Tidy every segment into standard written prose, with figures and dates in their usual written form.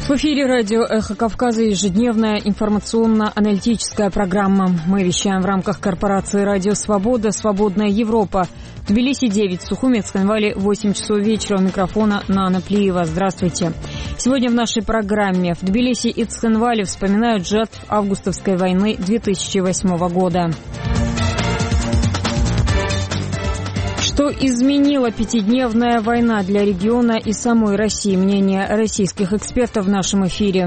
В эфире радио «Эхо Кавказа» ежедневная информационно-аналитическая программа. Мы вещаем в рамках корпорации «Радио Свобода», «Свободная Европа». В Тбилиси 9, в Сухуме, Цхинвале 8 часов вечера. У микрофона Нана Плиева. Здравствуйте. Сегодня в нашей программе в Тбилиси и Цхинвале вспоминают жертв августовской войны 2008 года. Что изменила пятидневная война для региона и самой России? Мнение российских экспертов в нашем эфире.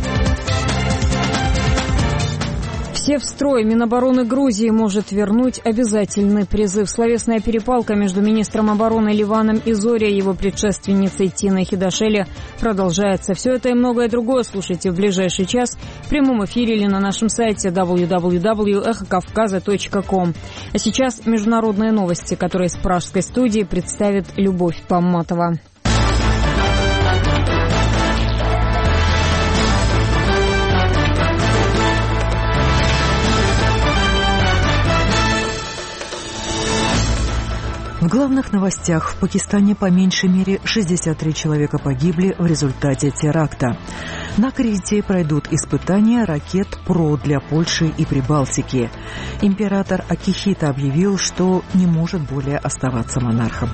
Все в строй. Минобороны Грузии может вернуть обязательный призыв. Словесная перепалка между министром обороны Ливаном и Зоря и его предшественницей Тиной Хидашели продолжается. Все это и многое другое слушайте в ближайший час в прямом эфире или на нашем сайте www.эхокавказа.ком. А сейчас международные новости, которые с пражской студии представит Любовь Памматова. В главных новостях: в Пакистане по меньшей мере 63 человека погибли в результате теракта. На Крите пройдут испытания ракет ПРО для Польши и Прибалтики. Император Акихито объявил, что не может более оставаться монархом.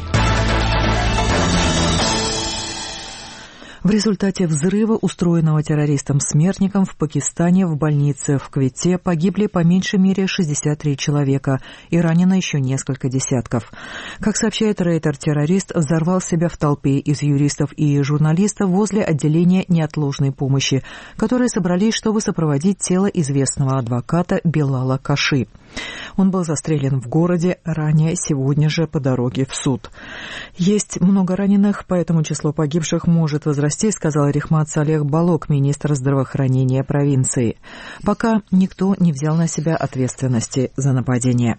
В результате взрыва, устроенного террористом-смертником в Пакистане в больнице в Квете, погибли по меньшей мере 63 человека и ранено еще несколько десятков. Как сообщает Рейтер, террорист взорвал себя в толпе из юристов и журналистов возле отделения неотложной помощи, которые собрались, чтобы сопроводить тело известного адвоката Белала Каши. Он был застрелен в городе ранее сегодня же по дороге в суд. Есть много раненых, поэтому число погибших может возрасти, сказал Рихмат Салех Балок, министр здравоохранения провинции. Пока никто не взял на себя ответственности за нападение.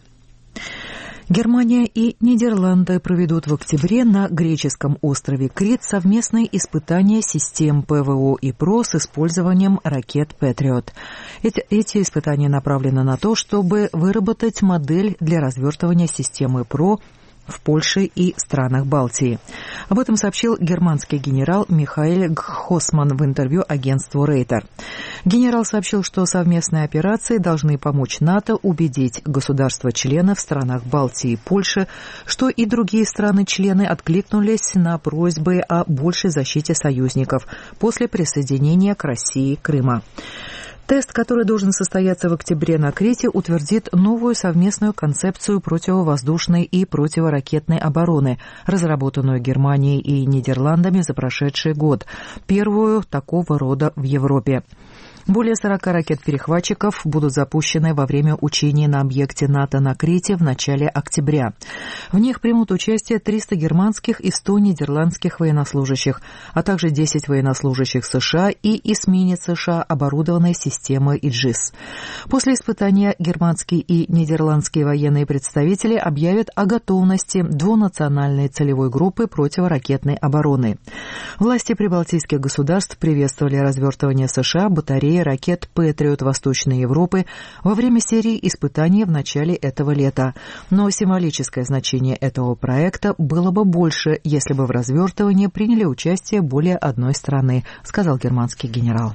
Германия и Нидерланды проведут в октябре на греческом острове Крит совместные испытания систем ПВО и ПРО с использованием ракет «Патриот». Эти испытания направлены на то, чтобы выработать модель для развертывания системы ПРО в Польше и странах Балтии. Об этом сообщил германский генерал Михаэль Гхосман в интервью агентству Рейтер. Генерал сообщил, что совместные операции должны помочь НАТО убедить государства-члены в странах Балтии и Польши, что и другие страны-члены откликнулись на просьбы о большей защите союзников после присоединения к России Крыма. Тест, который должен состояться в октябре на Крите, утвердит новую совместную концепцию противовоздушной и противоракетной обороны, разработанную Германией и Нидерландами за прошедший год, первую такого рода в Европе. Более 40 ракет-перехватчиков будут запущены во время учений на объекте НАТО на Крите в начале октября. В них примут участие 300 германских и 100 нидерландских военнослужащих, а также 10 военнослужащих США и эсминец США, оборудованной системой Иджис. После испытания германские и нидерландские военные представители объявят о готовности двунациональной целевой группы противоракетной обороны. Власти прибалтийских государств приветствовали развертывание США батареи ракет «Патриот» Восточной Европы во время серии испытаний в начале этого лета. Но символическое значение этого проекта было бы больше, если бы в развертывании приняли участие более одной страны, сказал германский генерал.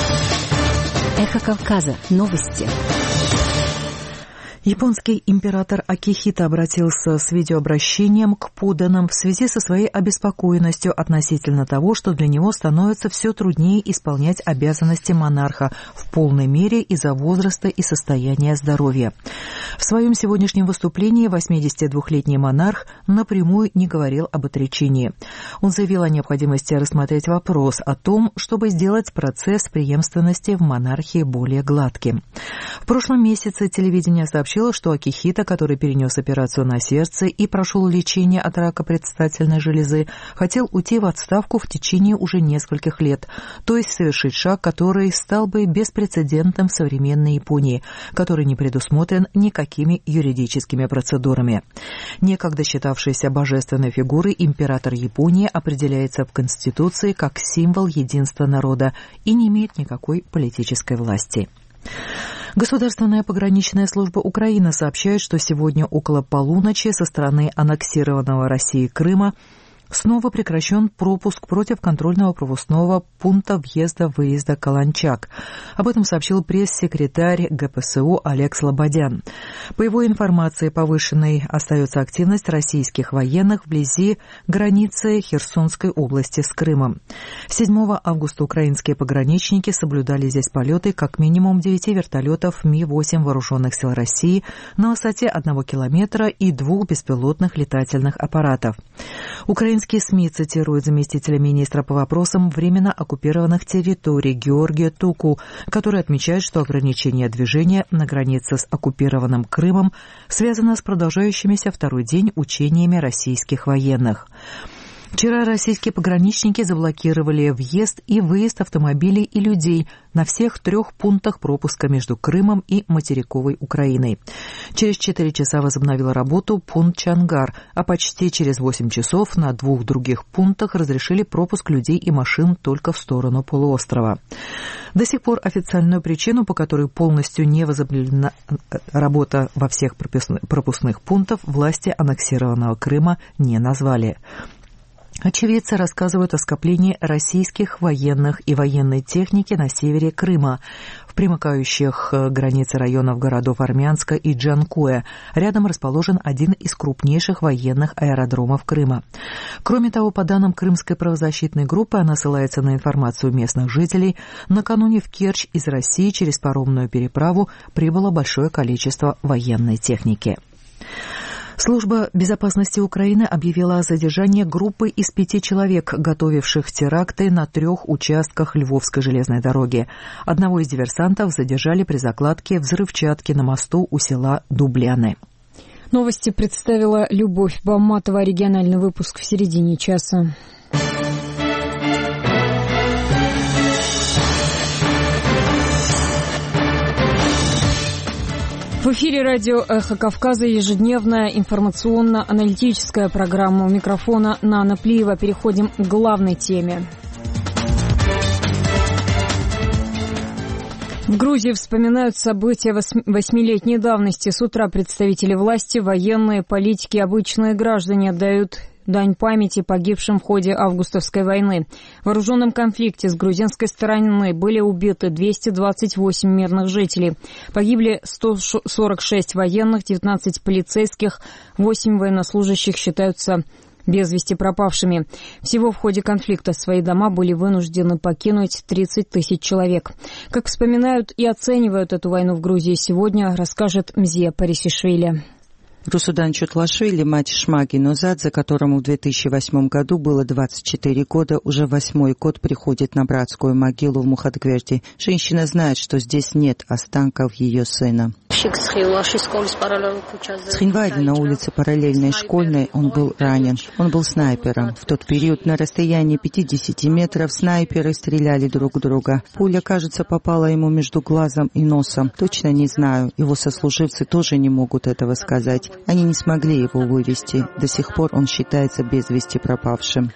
Эхо Кавказа. Новости. Японский император Акихито обратился с видеообращением к подданным в связи со своей обеспокоенностью относительно того, что для него становится все труднее исполнять обязанности монарха в полной мере из-за возраста и состояния здоровья. В своем сегодняшнем выступлении 82-летний монарх напрямую не говорил об отречении. Он заявил о необходимости рассмотреть вопрос о том, чтобы сделать процесс преемственности в монархии более гладким. В прошлом месяце телевидение сообщило, что Акихито, который перенес операцию на сердце и прошел лечение от рака предстательной железы, хотел уйти в отставку в течение уже нескольких лет, то есть совершить шаг, который стал бы беспрецедентным в современной Японии, который не предусмотрен никакими юридическими процедурами. Некогда считавшийся божественной фигурой император Японии определяется в Конституции как символ единства народа и не имеет никакой политической власти. Государственная пограничная служба Украины сообщает, что сегодня около полуночи со стороны аннексированного Россией Крыма Снова прекращен пропуск против контрольного пропускного пункта въезда-выезда Каланчак. Об этом сообщил пресс-секретарь ГПСУ Олег Слободян. По его информации, повышенной остается активность российских военных вблизи границы Херсонской области с Крымом. 7 августа украинские пограничники соблюдали здесь полеты как минимум 9 вертолетов Ми-8 Вооруженных сил России на высоте 1 километра и 2 беспилотных летательных аппаратов. Украинские СМИ цитируют заместителя министра по вопросам временно оккупированных территорий Георгия Туку, который отмечает, что ограничение движения на границе с оккупированным Крымом связано с продолжающимися второй день учениями российских военных. Вчера российские пограничники заблокировали въезд и выезд автомобилей и людей на всех 3 пунктах пропуска между Крымом и материковой Украиной. Через 4 часа возобновил работу пункт Чангар, а почти через 8 часов на 2 других пунктах разрешили пропуск людей и машин только в сторону полуострова. До сих пор официальную причину, по которой полностью не возобновлена работа во всех пропускных пунктах, власти аннексированного Крыма не назвали. Очевидцы рассказывают о скоплении российских военных и военной техники на севере Крыма, в примыкающих к границе районов городов Армянска и Джанкоя. Рядом расположен один из крупнейших военных аэродромов Крыма. Кроме того, по данным Крымской правозащитной группы, она ссылается на информацию местных жителей, накануне в Керчь из России через паромную переправу прибыло большое количество военной техники. Служба безопасности Украины объявила о задержании группы из 5 человек, готовивших теракты на 3 участках Львовской железной дороги. Одного из диверсантов задержали при закладке взрывчатки на мосту у села Дубляны. Новости представила Любовь Баматова. Региональный выпуск в середине часа. В эфире радио «Эхо Кавказа» ежедневная информационно-аналитическая программа. У микрофона Нана Плиева. Переходим к главной теме. В Грузии вспоминают события 8-летней давности. С утра представители власти, военные, политики, обычные граждане отдают дань памяти погибшим в ходе августовской войны. В вооруженном конфликте с грузинской стороны были убиты 228 мирных жителей. Погибли 146 военных, 19 полицейских, 8 военнослужащих считаются без вести пропавшими. Всего в ходе конфликта свои дома были вынуждены покинуть 30 тысяч человек. Как вспоминают и оценивают эту войну в Грузии сегодня, расскажет Мзия Парисишвили. Русудан Чутлашвили, мать Шмаги Нозадзе, которому в 2008 году было 24 года, уже 8-й год приходит на братскую могилу в Мухатгверди. Женщина знает, что здесь нет останков ее сына. С Хинвали на улице параллельной школьной он был ранен. Он был снайпером. В тот период на расстоянии 50 метров снайперы стреляли друг в друга. Пуля, кажется, попала ему между глазом и носом. Точно не знаю. Его сослуживцы тоже не могут этого сказать. Они не смогли его вывести. До сих пор он считается без вести пропавшим.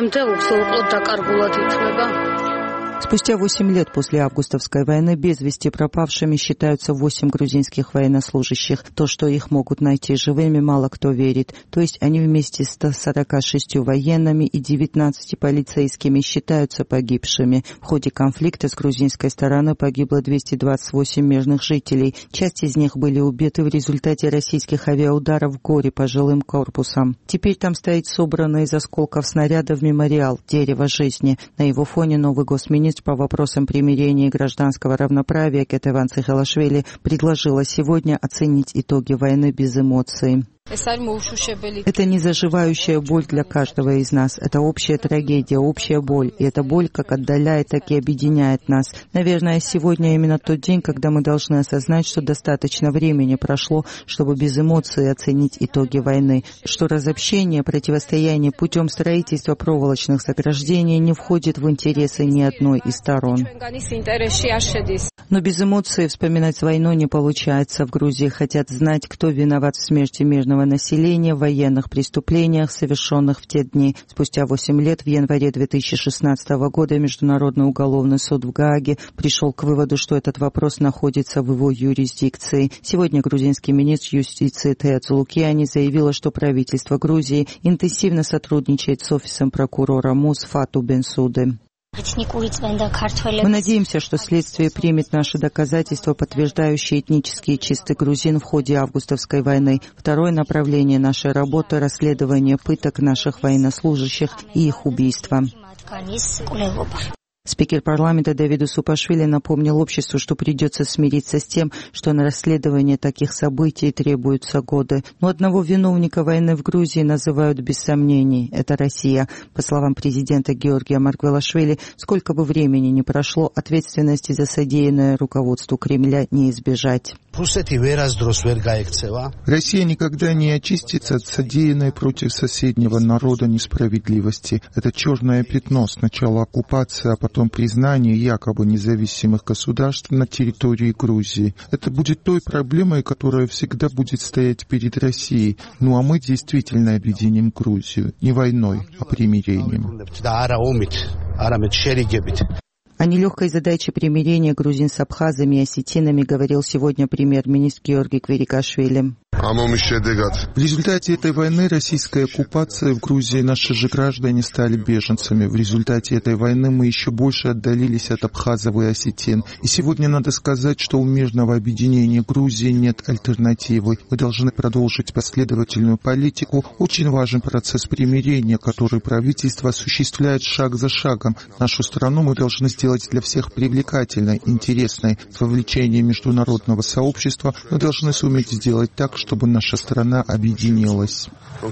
Спустя 8 лет после августовской войны без вести пропавшими считаются 8 грузинских военнослужащих. То, что их могут найти живыми, мало кто верит. То есть они вместе с 146 военными и 19 полицейскими считаются погибшими. В ходе конфликта с грузинской стороны погибло 228 мирных жителей. Часть из них были убиты в результате российских авиаударов в горе по жилым корпусам. Теперь там стоит собранный из осколков снарядов мемориал «Дерево жизни». На его фоне новый госминистр по вопросам примирения и гражданского равноправия Кетеван Цихалашвили предложила сегодня оценить итоги войны без эмоций. Это не заживающая боль для каждого из нас. Это общая трагедия, общая боль. И эта боль как отдаляет, так и объединяет нас. Наверное, сегодня именно тот день, когда мы должны осознать, что достаточно времени прошло, чтобы без эмоций оценить итоги войны. Что разобщение, противостояние путем строительства проволочных заграждений не входит в интересы ни одной из сторон. Но без эмоций вспоминать войну не получается. В Грузии хотят знать, кто виноват в смерти мирного мирного населения в военных преступлениях, совершенных в те дни. Спустя 8 лет, в январе 2016 года, Международный уголовный суд в Гааге пришел к выводу, что этот вопрос находится в его юрисдикции. Сегодня грузинский министр юстиции Теодос Лукиани заявила, что правительство Грузии интенсивно сотрудничает с офисом прокурора МУС Фату Бенсуды. Мы надеемся, что следствие примет наши доказательства, подтверждающие этнический чистый грузин в ходе августовской войны. Второе направление нашей работы – расследование пыток наших военнослужащих и их убийства. Спикер парламента Давиду Супашвили напомнил обществу, что придется смириться с тем, что на расследование таких событий требуются годы. Но одного виновника войны в Грузии называют без сомнений – это Россия. По словам президента Георгия Маргвелашвили, сколько бы времени ни прошло, ответственности за содеянное руководству Кремля не избежать. Россия никогда не очистится от содеянной против соседнего народа несправедливости. Это черное пятно, сначала оккупация, а потом признание якобы независимых государств на территории Грузии. Это будет той проблемой, которая всегда будет стоять перед Россией. Ну а мы действительно объединим Грузию. Не войной, а примирением. О нелегкой задаче примирения грузин с абхазами и осетинами говорил сегодня премьер-министр Георгий Кверикашвили. В результате этой войны, российской оккупации в Грузии, наши же граждане стали беженцами. В результате этой войны мы еще больше отдалились от абхазов и осетин. И сегодня надо сказать, что у мирного объединения Грузии нет альтернативы. Мы должны продолжить последовательную политику. Очень важен процесс примирения, который правительство осуществляет шаг за шагом. Нашу страну мы должны сделать для всех привлекательной, интересной. С вовлечением международного сообщества мы должны суметь сделать так, чтобы наша страна объединилась.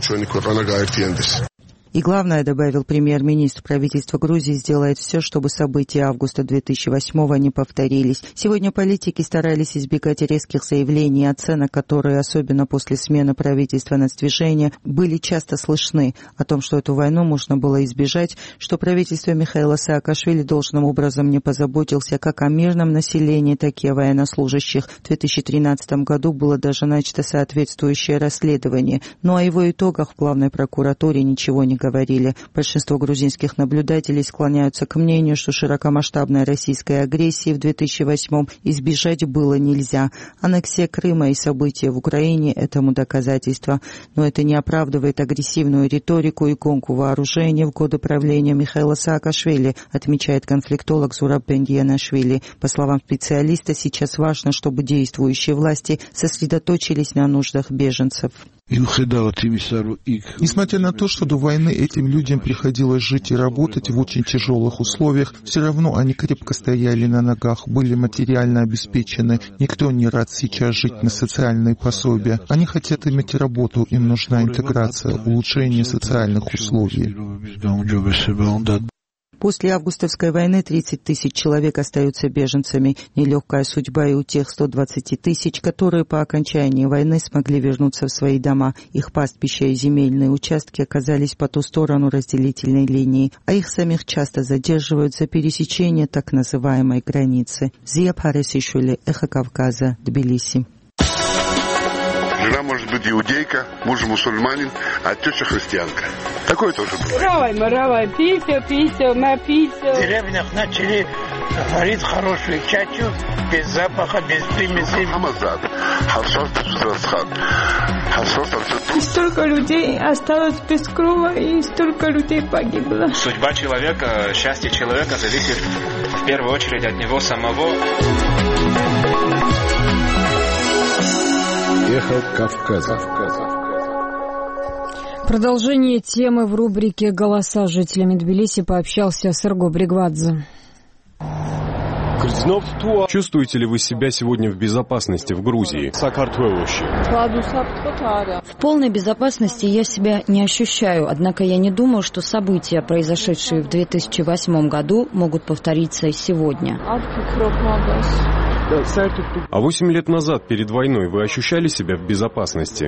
И главное, добавил премьер-министр, правительство Грузии сделает все, чтобы события августа 2008-го не повторились. Сегодня политики старались избегать резких заявлений и оценок, которые, особенно после смены правительства нацдвижения, были часто слышны. О том, что эту войну можно было избежать, что правительство Михаила Саакашвили должным образом не позаботился как о мирном населении, так и о военнослужащих. В 2013 году было даже начато соответствующее расследование. Но о его итогах в главной прокуратуре ничего не говорили. Большинство грузинских наблюдателей склоняются к мнению, что широкомасштабной российской агрессии в 2008-м избежать было нельзя. Аннексия Крыма и события в Украине этому доказательство. Но это не оправдывает агрессивную риторику и гонку вооружения в годы правления Михаила Саакашвили, отмечает конфликтолог Зураб Бендиянашвили. По словам специалиста, сейчас важно, чтобы действующие власти сосредоточились на нуждах беженцев. Несмотря на то, что до войны этим людям приходилось жить и работать в очень тяжелых условиях, все равно они крепко стояли на ногах, были материально обеспечены. Никто не рад сейчас жить на социальные пособия. Они хотят иметь работу, им нужна интеграция, улучшение социальных условий. После августовской войны 30 тысяч человек остаются беженцами. Нелегкая судьба и у тех 120 тысяч, которые по окончании войны смогли вернуться в свои дома. Их пастбища и земельные участки оказались по ту сторону разделительной линии, а их самих часто задерживают за пересечение так называемой границы. Зия Паресишвили, Эхо Кавказа, Тбилиси. Жена может быть иудейка, муж мусульманин, а теща христианка. Такое тоже бывает. Равай, писю, на писю. В деревнях начали варить хорошую чачу, без запаха, без примесей. И столько людей осталось без крова, и столько людей погибло. Судьба человека, счастье человека зависит в первую очередь от него самого. Эхо Кавказа. Продолжение темы в рубрике «Голоса». Жителями Тбилиси пообщался Серго Бригвадзе. Чувствуете ли вы себя сегодня в безопасности в Грузии? В полной безопасности я себя не ощущаю, однако я не думаю, что события, произошедшие в 2008 году, могут повториться и сегодня. А 8 лет назад, перед войной, вы ощущали себя в безопасности?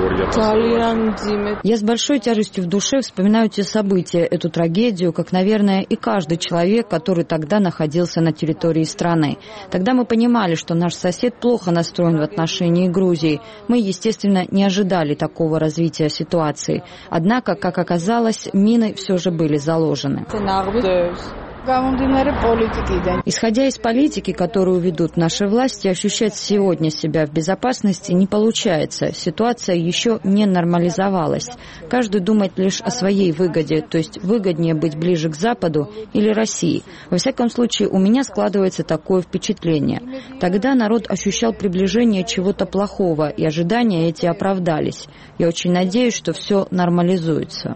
Я с большой тяжестью в душе вспоминаю те события, эту трагедию, как, наверное, и каждый человек, который тогда находился на территории страны. Тогда мы понимали, что наш сосед плохо настроен в отношении Грузии. Мы, естественно, не ожидали такого развития ситуации. Однако, как оказалось, мины все же были заложены. Исходя из политики, которую ведут наши власти, ощущать сегодня себя в безопасности не получается. Ситуация еще не нормализовалась. Каждый думает лишь о своей выгоде, то есть выгоднее быть ближе к Западу или России. Во всяком случае, у меня складывается такое впечатление. Тогда народ ощущал приближение чего-то плохого, и ожидания эти оправдались. Я очень надеюсь, что все нормализуется.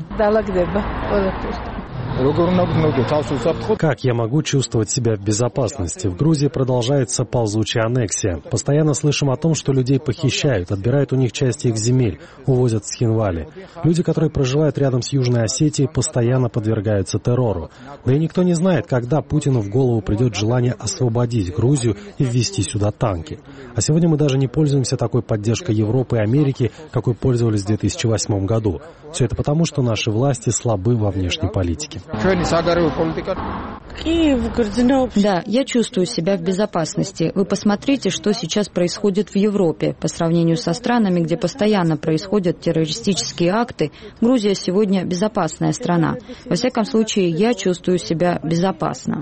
Как я могу чувствовать себя в безопасности? В Грузии продолжается ползучая аннексия. Постоянно слышим о том, что людей похищают, отбирают у них части их земель, увозят с Хинвали. Люди, которые проживают рядом с Южной Осетией, постоянно подвергаются террору. Да и никто не знает, когда Путину в голову придет желание освободить Грузию и ввести сюда танки. А сегодня мы даже не пользуемся такой поддержкой Европы и Америки, какой пользовались в 2008 году. Все это потому, что наши власти слабы во внешней политике. Да, я чувствую себя в безопасности. Вы посмотрите, что сейчас происходит в Европе. По сравнению со странами, где постоянно происходят террористические акты, Грузия сегодня безопасная страна. Во всяком случае, я чувствую себя безопасно.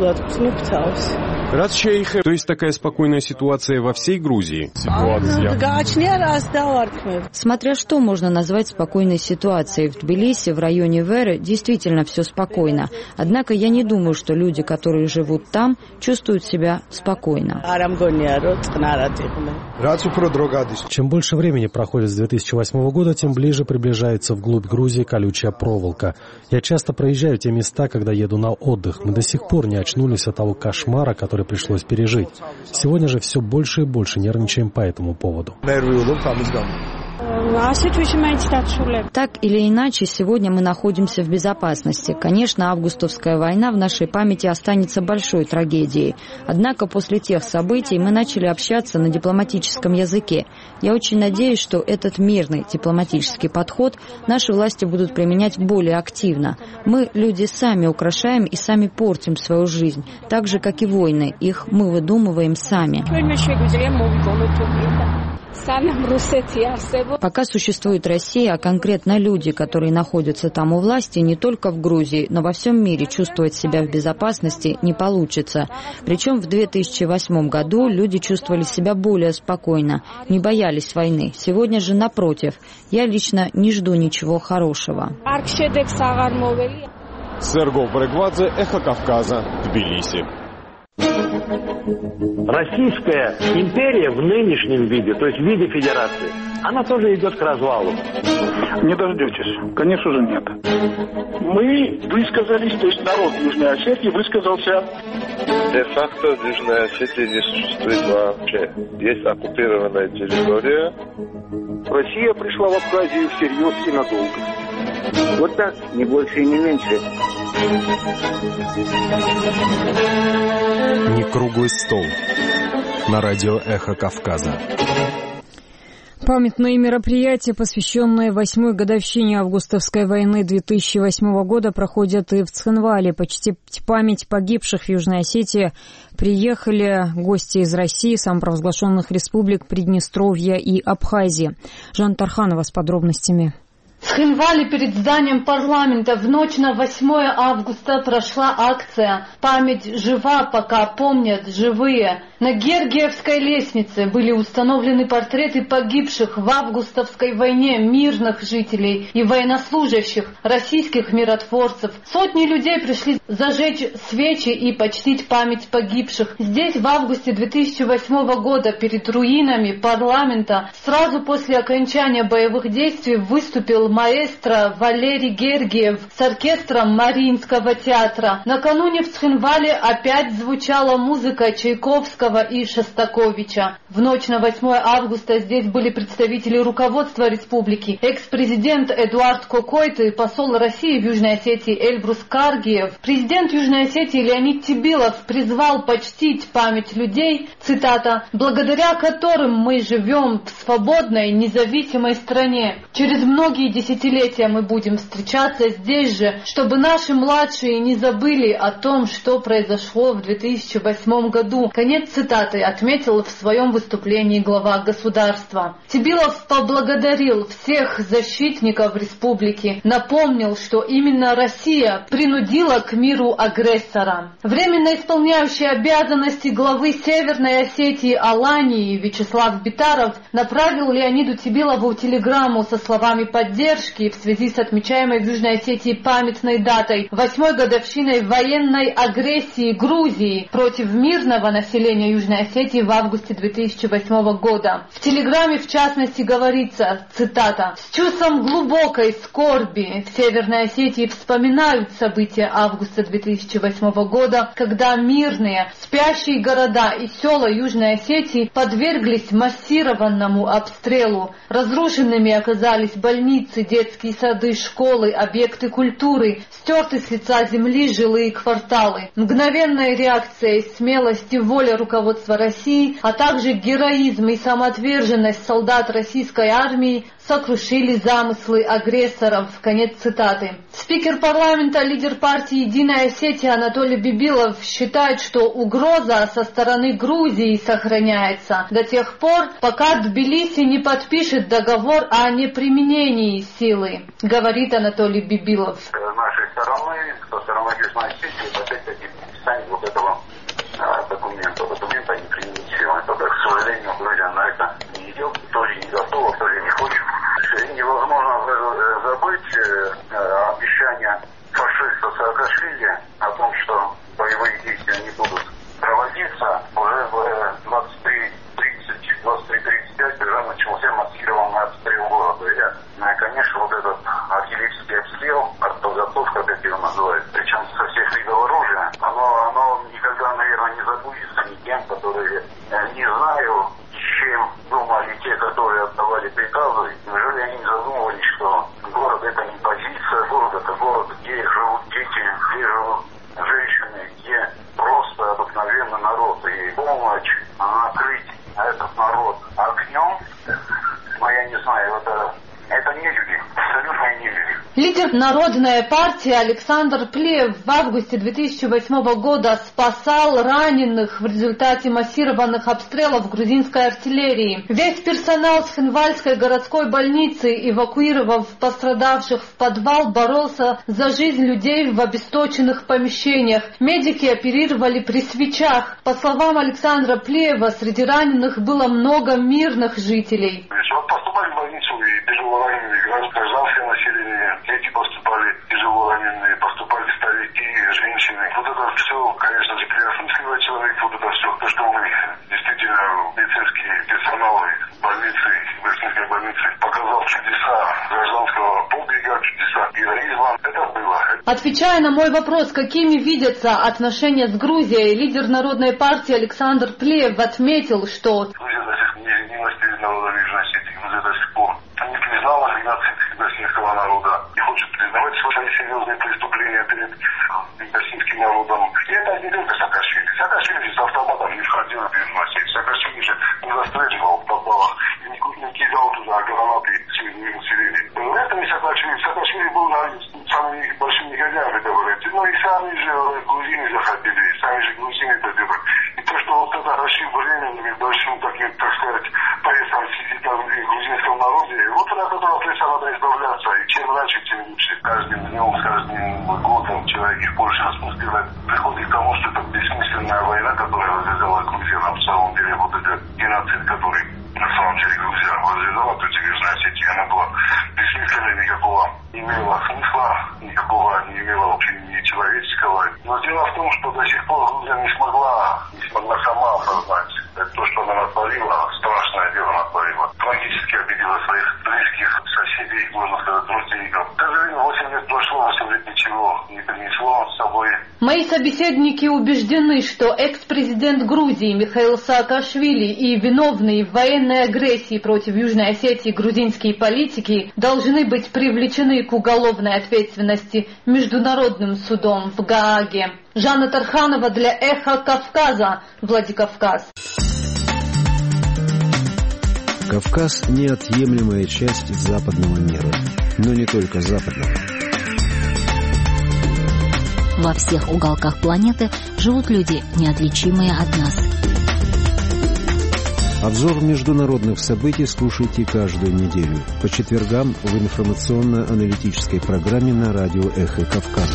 То есть такая спокойная ситуация во всей Грузии? Смотря что можно назвать спокойной ситуацией. В Тбилиси, в районе Веры, действительно все спокойно. Однако я не думаю, что люди, которые живут там, чувствуют себя спокойно. Чем больше времени проходит с 2008 года, тем ближе приближается вглубь Грузии колючая проволока. Я часто проезжаю те места, когда еду на отдых. Мы до сих пор не очнулись от того кошмара, который пришлось пережить. Сегодня же все больше и больше нервничаем по этому поводу. Так или иначе, сегодня мы находимся в безопасности. Конечно, августовская война в нашей памяти останется большой трагедией. Однако после тех событий мы начали общаться на дипломатическом языке. Я очень надеюсь, что этот мирный дипломатический подход наши власти будут применять более активно. Мы, люди, сами украшаем и сами портим свою жизнь, так же, как и войны. Их мы выдумываем сами. Пока существует Россия, а конкретно люди, которые находятся там у власти, не только в Грузии, но во всем мире, чувствовать себя в безопасности не получится. Причем в 2008 году люди чувствовали себя более спокойно, не боялись войны. Сегодня же, напротив, я лично не жду ничего хорошего. Серго Брегвадзе, Эхо Кавказа, Тбилиси. Российская империя в нынешнем виде, то есть в виде федерации, она тоже идет к развалу. Не дождетесь. Конечно же нет. Мы высказались, то есть народ Южной Осетии высказался. Де-факто Южная Осетия не существует вообще. Есть оккупированная территория. Россия пришла в Абхазию всерьез и надолго. Вот так, не больше и не меньше. Не круглый стол. На радио «Эхо Кавказа». Памятные мероприятия, посвященные 8-й годовщине августовской войны 2008 года, проходят и в Цхинвале. Почтить память погибших в Южной Осетии приехали гости из России, самопровозглашенных республик Приднестровья и Абхазии. Жанна Тарханова с подробностями. В Цхинвале перед зданием парламента в ночь на 8 августа прошла акция «Память жива, пока помнят живые». На Гергиевской лестнице были установлены портреты погибших в августовской войне мирных жителей и военнослужащих, российских миротворцев. Сотни людей пришли зажечь свечи и почтить память погибших. Здесь в августе 2008 года перед руинами парламента сразу после окончания боевых действий выступил маэстро Валерий Гергиев с оркестром Мариинского театра. Накануне в Цхинвале опять звучала музыка Чайковского и Шостаковича. В ночь на 8 августа здесь были представители руководства республики, экс-президент Эдуард Кокойт и посол России в Южной Осетии Эльбрус Каргиев. Президент Южной Осетии Леонид Тибилов призвал почтить память людей, цитата, «благодаря которым мы живем в свободной, независимой стране. Через многие десятилетия мы будем встречаться здесь же, чтобы наши младшие не забыли о том, что произошло в 2008 году». Конец цитаты отметил в своем выступлении глава государства. Тибилов поблагодарил всех защитников республики, напомнил, что именно Россия принудила к миру агрессора. Временно исполняющий обязанности главы Северной Осетии Алании Вячеслав Битаров направил Леониду Тибилову телеграмму со словами поддержки в связи с отмечаемой в Южной Осетии памятной датой 8-й годовщиной военной агрессии Грузии против мирного населения Южной Осетии в августе 2008 года. В телеграмме, в частности, говорится, цитата, «С чувством глубокой скорби в Северной Осетии вспоминают события августа 2008 года, когда мирные, спящие города и села Южной Осетии подверглись массированному обстрелу. Разрушенными оказались больницы, детские сады, школы, объекты культуры, стерты с лица земли жилые кварталы. Мгновенная реакция, смелость и воля руководства России, а также героизм и самоотверженность солдат российской армии сокрушили замыслы агрессоров». Конец цитаты. Спикер парламента, лидер партии «Единая Осетия» Анатолий Бибилов считает, что угроза со стороны Грузии сохраняется до тех пор, пока Тбилиси не подпишет договор о неприменении силы, говорит Анатолий Бибилов. С нашей стороны, со стороны Южной Осетии, опять-таки подписание вот этого документа о неприменении силы. Только, к сожалению, Грузия на это не идет, тоже не готова, тоже не хочет. Невозможно забыть обещание фашиста Саакашвили о том, что боевые действия не будут проводиться. Уже в 23:35 уже начался массированный обстрел города. И, конечно, вот этот артиллерийский обстрел, артподготовка, как его называют, причем со всех видов оружия, оно никогда, наверное, не забудется ни тем, которые, не знаю, чем думали те, которые отдавали приказы. Неужели они не задумывались, что город это не позиция, город это город, где живут дети, где живут женщины, где просто обыкновенный народ. И полночь накрыть этот народ огнем, я не знаю, это не люди, абсолютно не люди. Лидер Народная партия Александр Плеев в августе 2008 года спасал раненых в результате массированных обстрелов грузинской артиллерии. Весь персонал Цхинвальской городской больницы, эвакуировав пострадавших в подвал, боролся за жизнь людей в обесточенных помещениях. Медики оперировали при свечах. По словам Александра Плеева, среди раненых было много мирных жителей. Поступали в больницу и тяжело раненые гражданское население, дети поступали тяжело раненые, поступали старики, женщины. Вот это все, конечно же, приятно сказать человек, вот это все, то, что мы действительно медицинский персонал больницы, Верхней больницы показал чудеса гражданского подвига, чудеса героизма, это было. Отвечая на мой вопрос, какими видятся отношения с Грузией, лидер Народной партии Александр Плеев отметил, что Грузия до сих пор не властелин народа Южной Осетии, Грузия до сих пор не признала геноцид российского народа и хочет признавать свои серьезные преступления перед российским народом. И это не только Саакашвили. Саакашвили с автоматом не входил в Южную Осетию. Саакашвили же не застреливал в подвалах и не кидал туда гранаты цивильного населения. Это не Саакашвили. Саакашвили был самый большой негодяй, вы говорите. Но и сами же грузины заходили, сами же грузины это делают. И то, что вот это Россия временными большим таким, так сказать, прессом сидит в грузинском народе, вот от этого пресса надо избавляться. И чем раньше, тем лучше. Каждым днем, с каждым годом человек их больше распустил. Приходит к тому, что это бессмысленная война, которая развязала Грузия. На самом деле, вот этот геноцид, который на самом деле Грузия развязала против Южной Осетии, она была бессмысленной, никакого не имела смысла, никакого не имела вообще ни человеческого. Но дело в том, что до сих пор Грузия не смогла сама осознать то, что она натворила, страшное дело натворила. Трагически обидела своих близких соседей, можно сказать, противников. К сожалению, 8 лет прошло, 8 лет ничего не принесло с собой. Мои собеседники убеждены, что экс-президент Грузии Михаил Саакашвили и виновные в военной агрессии против Южной Осетии грузинские политики должны быть привлечены к уголовной ответственности Международным судом в Гааге. Жанна Тарханова для «Эхо Кавказа», Владикавказ. Кавказ – неотъемлемая часть западного мира, но не только западного. Во всех уголках планеты живут люди, неотличимые от нас. Обзор международных событий слушайте каждую неделю по четвергам в информационно-аналитической программе на радио «Эхо Кавказа».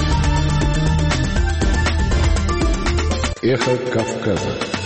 «Эхо Кавказа».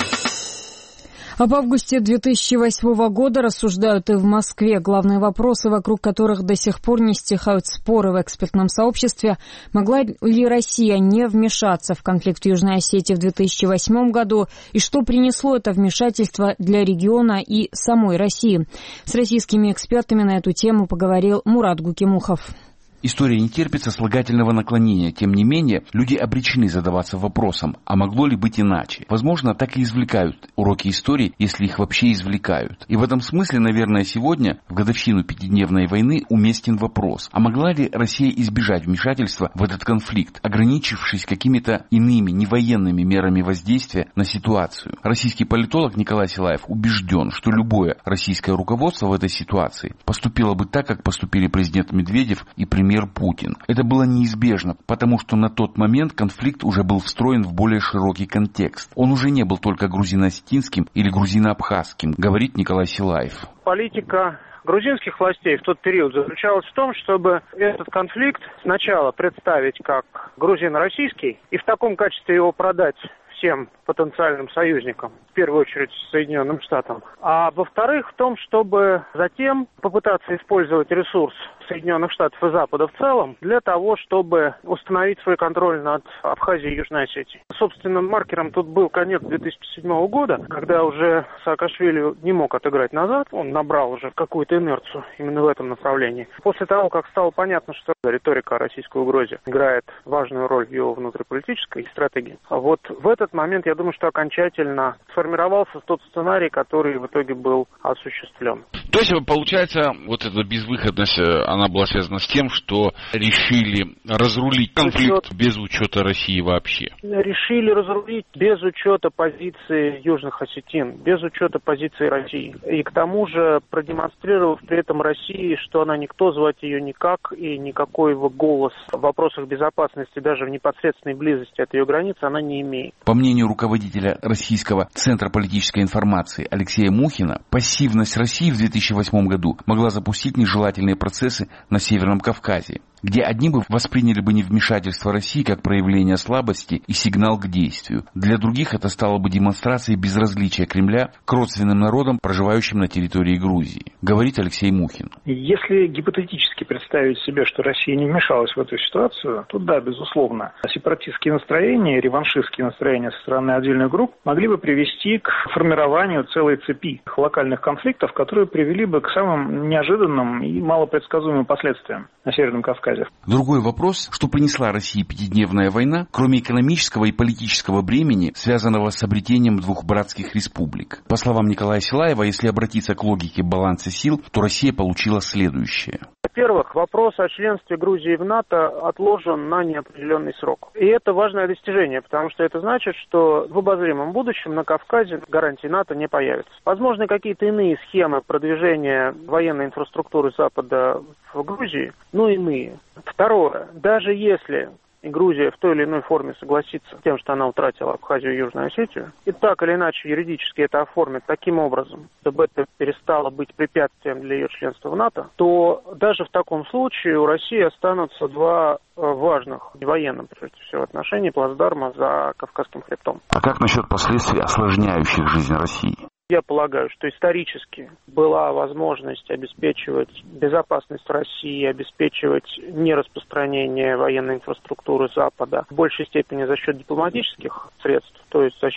Об августе 2008 года рассуждают и в Москве. Главные вопросы, вокруг которых до сих пор не стихают споры в экспертном сообществе. Могла ли Россия не вмешаться в конфликт в Южной Осетии в 2008 году? И что принесло это вмешательство для региона и самой России? С российскими экспертами на эту тему поговорил Мурат Гукимухов. История не терпит сослагательного наклонения. Тем не менее, люди обречены задаваться вопросом, а могло ли быть иначе? Возможно, так и извлекают уроки истории, если их вообще извлекают. И в этом смысле, наверное, сегодня, в годовщину пятидневной войны, уместен вопрос, а могла ли Россия избежать вмешательства в этот конфликт, ограничившись какими-то иными, невоенными мерами воздействия на ситуацию? Российский политолог Николай Силаев убежден, что любое российское руководство в этой ситуации поступило бы так, как поступили президент Медведев и премьер Путин. Это было неизбежно, потому что на тот момент конфликт уже был встроен в более широкий контекст. Он уже не был только грузино-осетинским или грузино-абхазским, говорит Николай Силаев. Политика грузинских властей в тот период заключалась в том, чтобы этот конфликт сначала представить как грузино-российский и в таком качестве его продать всем потенциальным союзникам, в первую очередь Соединенным Штатам. А во-вторых, в том, чтобы затем попытаться использовать ресурс Соединенных Штатов и Запада в целом для того, чтобы установить свой контроль над Абхазией и Южной Осетией. Собственным маркером тут был конец 2007 года, когда уже Саакашвили не мог отыграть назад, он набрал уже какую-то инерцию именно в этом направлении. После того, как стало понятно, что риторика о российской угрозе играет важную роль в его внутриполитической стратегии, вот в этот момент, я думаю, что окончательно сформировался тот сценарий, который в итоге был осуществлен. То есть, получается, вот эта безвыходность, она была связана с тем, что решили разрулить конфликт без учета России вообще? Решили разрулить без учета позиции южных осетин, без учета позиции России. И к тому же продемонстрировав при этом России, что она никто, звать ее никак, и никакой голос в вопросах безопасности даже в непосредственной близости от ее границы она не имеет. По мнению руководителя Российского центра политической информации Алексея Мухина, пассивность России в 2008 году могла запустить нежелательные процессы на Северном Кавказе, где одни бы восприняли бы невмешательство России как проявление слабости и сигнал к действию. Для других это стало бы демонстрацией безразличия Кремля к родственным народам, проживающим на территории Грузии, говорит Алексей Мухин. Если гипотетически представить себе, что Россия не вмешалась в эту ситуацию, то да, безусловно, сепаратистские настроения, реваншистские настроения со стороны отдельных групп могли бы привести к формированию целой цепи локальных конфликтов, которые привели бы к самым неожиданным и малопредсказуемым последствиям на Северном Кавказе. Другой вопрос, что принесла России пятидневная война, кроме экономического и политического бремени, связанного с обретением двух братских республик. По словам Николая Силаева, если обратиться к логике баланса сил, то Россия получила следующее. Во-первых, вопрос о членстве Грузии в НАТО отложен на неопределенный срок. И это важное достижение, потому что это значит, что в обозримом будущем на Кавказе гарантии НАТО не появятся. Возможно, какие-то иные схемы продвижения военной инфраструктуры Запада в Грузии, но иные. Второе, даже если Грузия в той или иной форме согласится с тем, что она утратила Абхазию и Южную Осетию, и так или иначе юридически это оформит таким образом, чтобы это перестало быть препятствием для ее членства в НАТО, то даже в таком случае у России останутся два важных в военном, прежде всего, отношений плацдарма за Кавказским хребтом. А как насчет последствий, осложняющих жизнь России? Я полагаю, что исторически была возможность обеспечивать безопасность России, обеспечивать нераспространение военной инфраструктуры Запада в большей степени за счет дипломатических средств, то есть за счет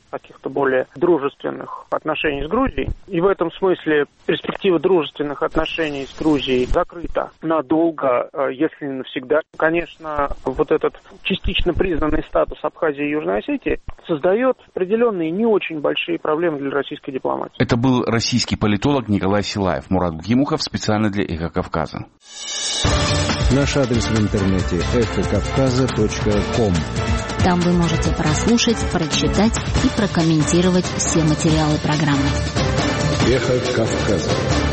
каких-то более дружественных отношений с Грузией. И в этом смысле перспектива дружественных отношений с Грузией закрыта надолго, если не навсегда. Конечно, вот этот частично признанный статус Абхазии и Южной Осетии создает определенные не очень большие проблемы для российской дипломатии. Это был российский политолог Николай Силаев. Мурат Гухимухов специально для «Эхо Кавказа». Наш адрес в интернете эхокавказа.ком. Там вы можете прослушать, прочитать и прокомментировать все материалы программы. «Эхо Кавказа».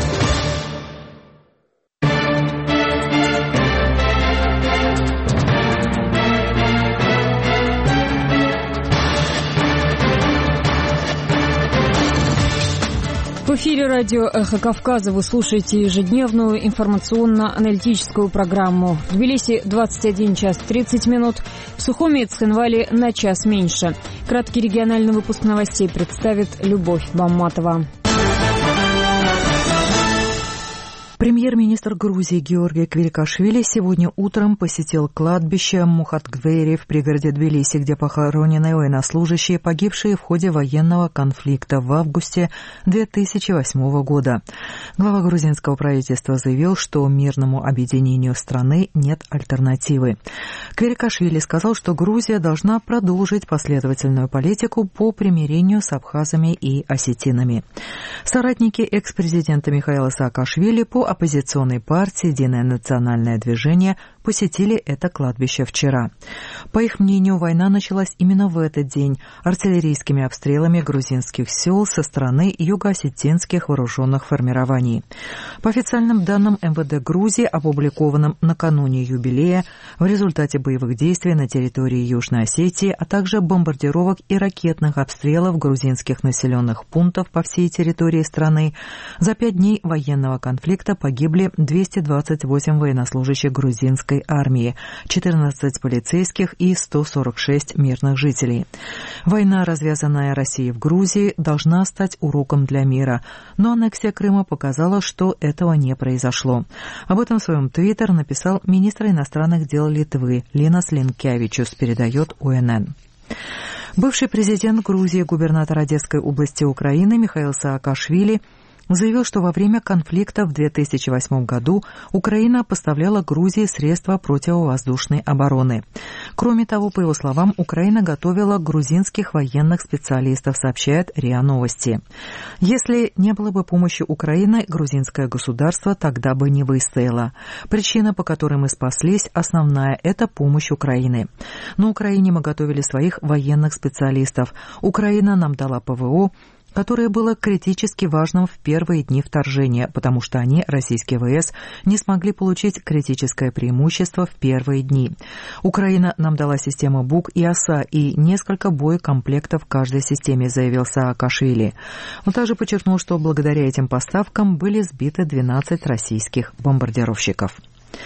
В эфире радио «Эхо Кавказа» вы слушаете ежедневную информационно-аналитическую программу. В Тбилиси 21 час 30 минут, в Сухуми и Цхинвале на час меньше. Краткий региональный выпуск новостей представит Любовь Бамматова. Премьер-министр Грузии Георгий Квиликашвили сегодня утром посетил кладбище Мухатгвери в пригороде Тбилиси, где похоронены военнослужащие, погибшие в ходе военного конфликта в августе 2008 года. Глава грузинского правительства заявил, что мирному объединению страны нет альтернативы. Квиликашвили сказал, что Грузия должна продолжить последовательную политику по примирению с абхазами и осетинами. Соратники экс-президента Михаила Саакашвили по оппозиционной партии «Единое национальное движение» посетили это кладбище вчера. По их мнению, война началась именно в этот день артиллерийскими обстрелами грузинских сел со стороны юго-осетинских вооруженных формирований. По официальным данным МВД Грузии, опубликованным накануне юбилея, в результате боевых действий на территории Южной Осетии, а также бомбардировок и ракетных обстрелов грузинских населенных пунктов по всей территории страны, за 5 дней военного конфликта погибли 228 военнослужащих грузинской армии, 14 полицейских и 146 мирных жителей. Война, развязанная Россией в Грузии, должна стать уроком для мира, но аннексия Крыма показала, что этого не произошло. Об этом в своем твиттер написал министр иностранных дел Литвы Линас Линкевичус, передает УНН. Бывший президент Грузии, губернатор Одесской области Украины Михаил Саакашвили заявил, что во время конфликта в 2008 году Украина поставляла Грузии средства противовоздушной обороны. Кроме того, по его словам, Украина готовила грузинских военных специалистов, сообщает РИА Новости. Если не было бы помощи Украины, грузинское государство тогда бы не выстояло. Причина, по которой мы спаслись, основная – это помощь Украины. На Украине мы готовили своих военных специалистов. Украина нам дала ПВО, которое было критически важным в первые дни вторжения, потому что они, российские ВС, не смогли получить критическое преимущество в первые дни. Украина нам дала систему БУК и ОСА и несколько боекомплектов в каждой системе, заявил Саакашвили. Он также подчеркнул, что благодаря этим поставкам были сбиты 12 российских бомбардировщиков.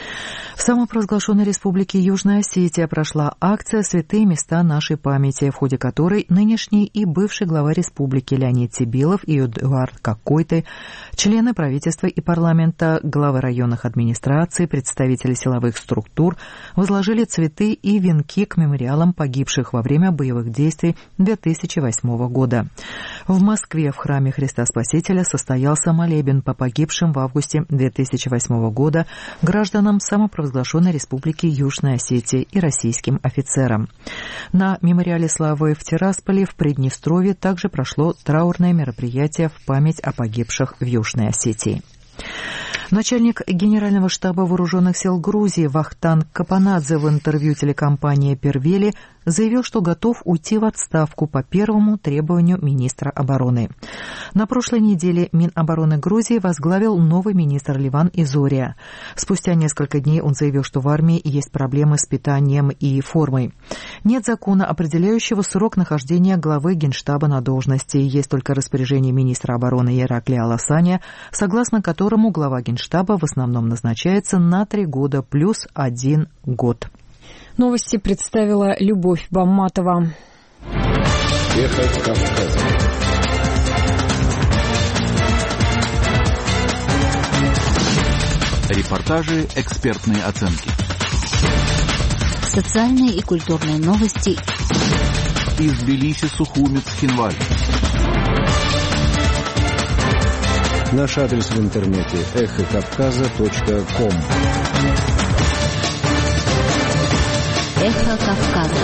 В самопровозглашенной республике Южная Осетия прошла акция «Святые места нашей памяти», в ходе которой нынешний и бывший глава республики Леонид Сибилов и Эдуард Кокойты, члены правительства и парламента, главы районных администраций, представители силовых структур возложили цветы и венки к мемориалам погибших во время боевых действий 2008 года. В Москве в храме Христа Спасителя состоялся молебен по погибшим в августе 2008 года гражданам самопровозглашенной республики Южной Осетии и российским офицерам. На мемориале славы в Тирасполе в Приднестровье также прошло траурное мероприятие в память о погибших в Южной Осетии. Начальник Генерального штаба Вооруженных сил Грузии Вахтанг Капанадзе в интервью телекомпании «Первели» заявил, что готов уйти в отставку по первому требованию министра обороны. На прошлой неделе Минобороны Грузии возглавил новый министр Ливан Изория. Спустя несколько дней он заявил, что в армии есть проблемы с питанием и формой. Нет закона, определяющего срок нахождения главы Генштаба на должности. Есть только распоряжение министра обороны Ираклия Аласаня, согласно которому глава Генштаба в основном назначается на 3 года плюс 1 год. Новости представила Любовь Бамматова. Эхо Кавказа. Репортажи, экспертные оценки. Социальные и культурные новости. из Тбилиси, Сухуми, Цхинваль. Наш адрес в интернете эхокавказа.ком. Эхо Кавказа.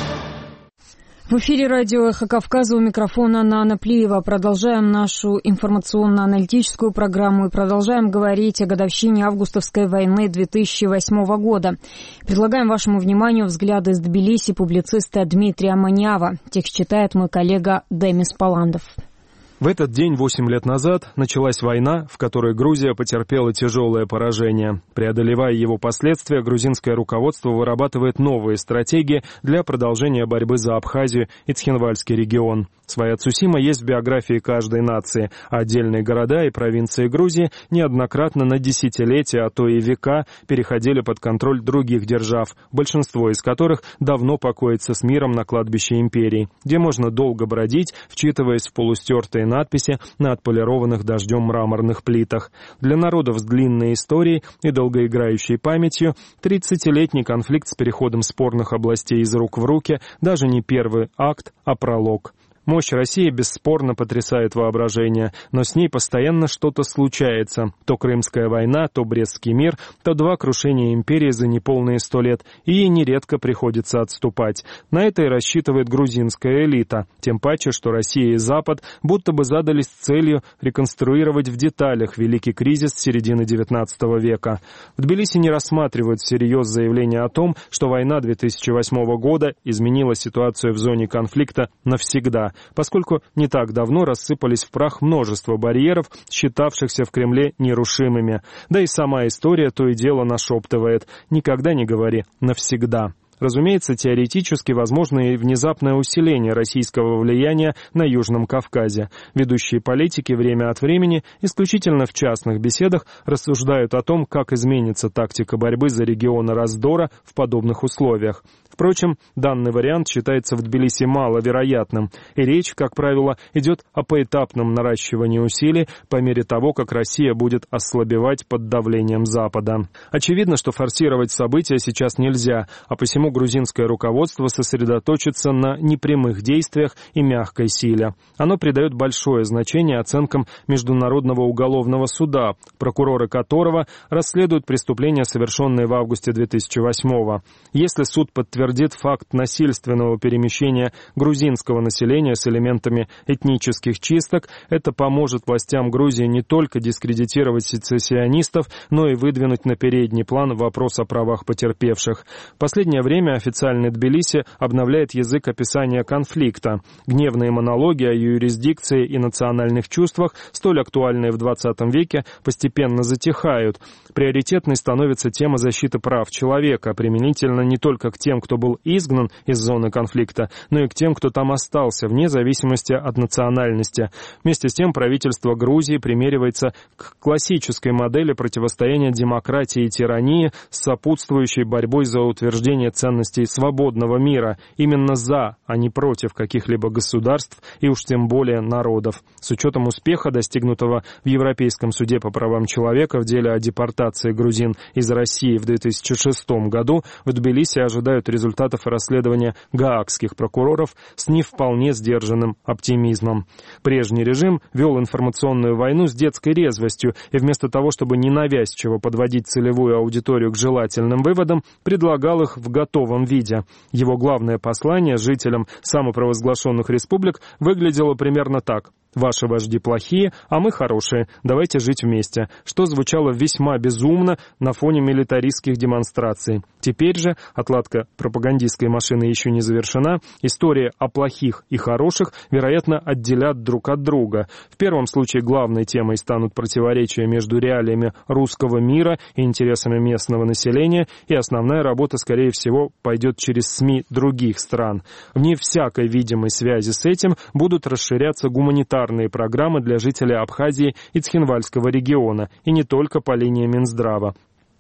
В эфире радио «Эхо Кавказа», у микрофона Нана Плиева. Продолжаем нашу информационно-аналитическую программу и продолжаем говорить о годовщине августовской войны 2008 года. Предлагаем вашему вниманию взгляды из Тбилиси публициста Дмитрия Манява. Текст читает мой коллега Демис Паландов. В этот день 8 лет назад началась война, в которой Грузия потерпела тяжелое поражение. Преодолевая его последствия, грузинское руководство вырабатывает новые стратегии для продолжения борьбы за Абхазию и Цхинвальский регион. Своя Цусима есть в биографии каждой нации, а отдельные города и провинции Грузии неоднократно на десятилетия, а то и века переходили под контроль других держав, большинство из которых давно покоится с миром на кладбище империи, где можно долго бродить, вчитываясь в полустертые надписи на отполированных дождем мраморных плитах. Для народов с длинной историей и долгоиграющей памятью 30-летний конфликт с переходом спорных областей из рук в руки даже не первый акт, а пролог. Мощь России бесспорно потрясает воображение, но с ней постоянно что-то случается. То Крымская война, то Брестский мир, то два крушения империи за неполные 100 лет, и ей нередко приходится отступать. На это и рассчитывает грузинская элита, тем паче, что Россия и Запад будто бы задались целью реконструировать в деталях великий кризис середины XIX века. В Тбилиси не рассматривают всерьез заявление о том, что война 2008 года изменила ситуацию в зоне конфликта навсегда, поскольку не так давно рассыпались в прах множество барьеров, считавшихся в Кремле нерушимыми. Да и сама история то и дело нашептывает: никогда не говори «навсегда». Разумеется, теоретически возможно и внезапное усиление российского влияния на Южном Кавказе. Ведущие политики время от времени, исключительно в частных беседах, рассуждают о том, как изменится тактика борьбы за регионы раздора в подобных условиях. Впрочем, данный вариант считается в Тбилиси маловероятным, и речь, как правило, идет о поэтапном наращивании усилий по мере того, как Россия будет ослабевать под давлением Запада. Очевидно, что форсировать события сейчас нельзя, а посему грузинское руководство сосредоточится на непрямых действиях и мягкой силе. Оно придает большое значение оценкам Международного уголовного суда, прокуроры которого расследуют преступления, совершенные в августе 2008-го. Если суд подтвердит факт насильственного перемещения грузинского населения с элементами этнических чисток, это поможет властям Грузии не только дискредитировать сецессионистов, но и выдвинуть на передний план вопрос о правах потерпевших. В последнее время официальный Тбилиси обновляет язык описания конфликта. Гневные монологи о юрисдикции и национальных чувствах, столь актуальные в 20 веке, постепенно затихают. Приоритетной становится тема защиты прав человека, применительно не только к тем, кто был изгнан из зоны конфликта, но и к тем, кто там остался, вне зависимости от национальности. Вместе с тем правительство Грузии примеривается к классической модели противостояния демократии и тирании с сопутствующей борьбой за утверждение ценностей свободного мира, именно за, а не против каких-либо государств и уж тем более народов. С учетом успеха, достигнутого в Европейском суде по правам человека в деле о депортации грузин из России в 2006 году, в Тбилиси ожидают результатов расследования гаагских прокуроров с не вполне сдержанным оптимизмом. Прежний режим вел информационную войну с детской резвостью и вместо того, чтобы ненавязчиво подводить целевую аудиторию к желательным выводам, предлагал их в готовом виде. Его главное послание жителям самопровозглашенных республик выглядело примерно так: «Ваши вожди плохие, а мы хорошие, давайте жить вместе», что звучало весьма безумно на фоне милитаристских демонстраций. Теперь же, отладка пропагандистской машины еще не завершена, история о плохих и хороших, вероятно, отделят друг от друга. В первом случае главной темой станут противоречия между реалиями русского мира и интересами местного населения, и основная работа, скорее всего, пойдет через СМИ других стран. Вне всякой видимой связи с этим будут расширяться гуманитарные программы для жителей Абхазии и Цхинвальского региона, и не только по линии Минздрава.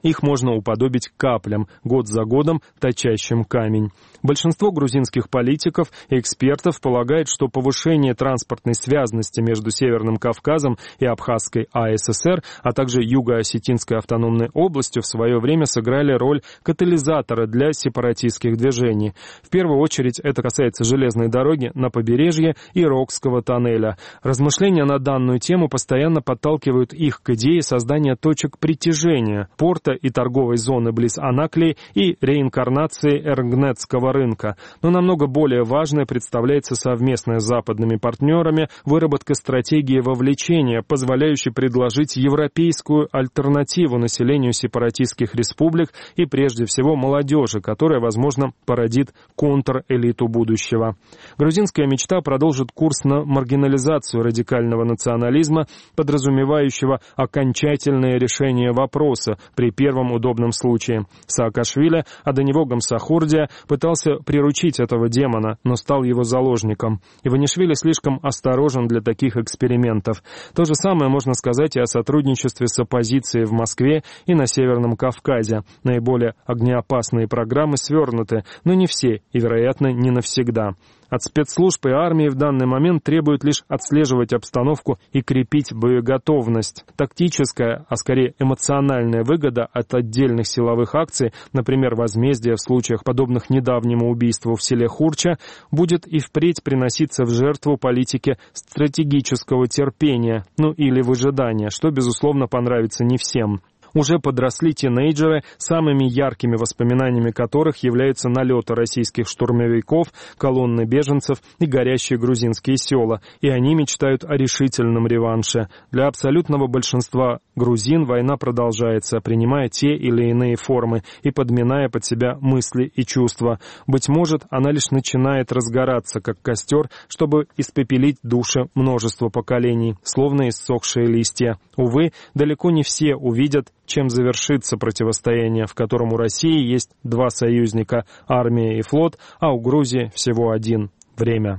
их можно уподобить каплям, год за годом точащим камень. Большинство грузинских политиков и экспертов полагает, что повышение транспортной связности между Северным Кавказом и Абхазской АССР, а также Юго-Осетинской автономной областью в свое время сыграли роль катализатора для сепаратистских движений. В первую очередь это касается железной дороги на побережье и Рокского тоннеля. Размышления на данную тему постоянно подталкивают их к идее создания точек притяжения, порта и торговой зоны близ Анаклии и реинкарнации Эргнетского рынка. Но намного более важной представляется совместная с западными партнерами выработка стратегии вовлечения, позволяющей предложить европейскую альтернативу населению сепаратистских республик и прежде всего молодежи, которая, возможно, породит контрэлиту будущего. Грузинская мечта продолжит курс на маргинализацию радикального национализма, подразумевающего окончательное решение вопроса при первом удобном случае. Саакашвили, а до него Гамсахурдия, пытался приручить этого демона, но стал его заложником. Иванишвили слишком осторожен для таких экспериментов. То же самое можно сказать и о сотрудничестве с оппозицией в Москве и на Северном Кавказе. Наиболее огнеопасные программы свернуты, но не все и, вероятно, не навсегда. От спецслужб и армии в данный момент требует лишь отслеживать обстановку и крепить боеготовность. Тактическая, а скорее эмоциональная выгода от отдельных силовых акций, например, возмездие в случаях, подобных недавнему убийству в селе Хурча, будет и впредь приноситься в жертву политике стратегического терпения, или выжидания, что, безусловно, понравится не всем. Уже подросли тинейджеры, самыми яркими воспоминаниями которых являются налеты российских штурмовиков, колонны беженцев и горящие грузинские села, и они мечтают о решительном реванше. Для абсолютного большинства грузин война продолжается, принимая те или иные формы и подминая под себя мысли и чувства. Быть может, она лишь начинает разгораться, как костер, чтобы испепелить души множества поколений, словно иссохшие листья. Увы, далеко не все увидят, чем завершится противостояние, в котором у России есть два союзника – армия и флот, а у Грузии всего один – время.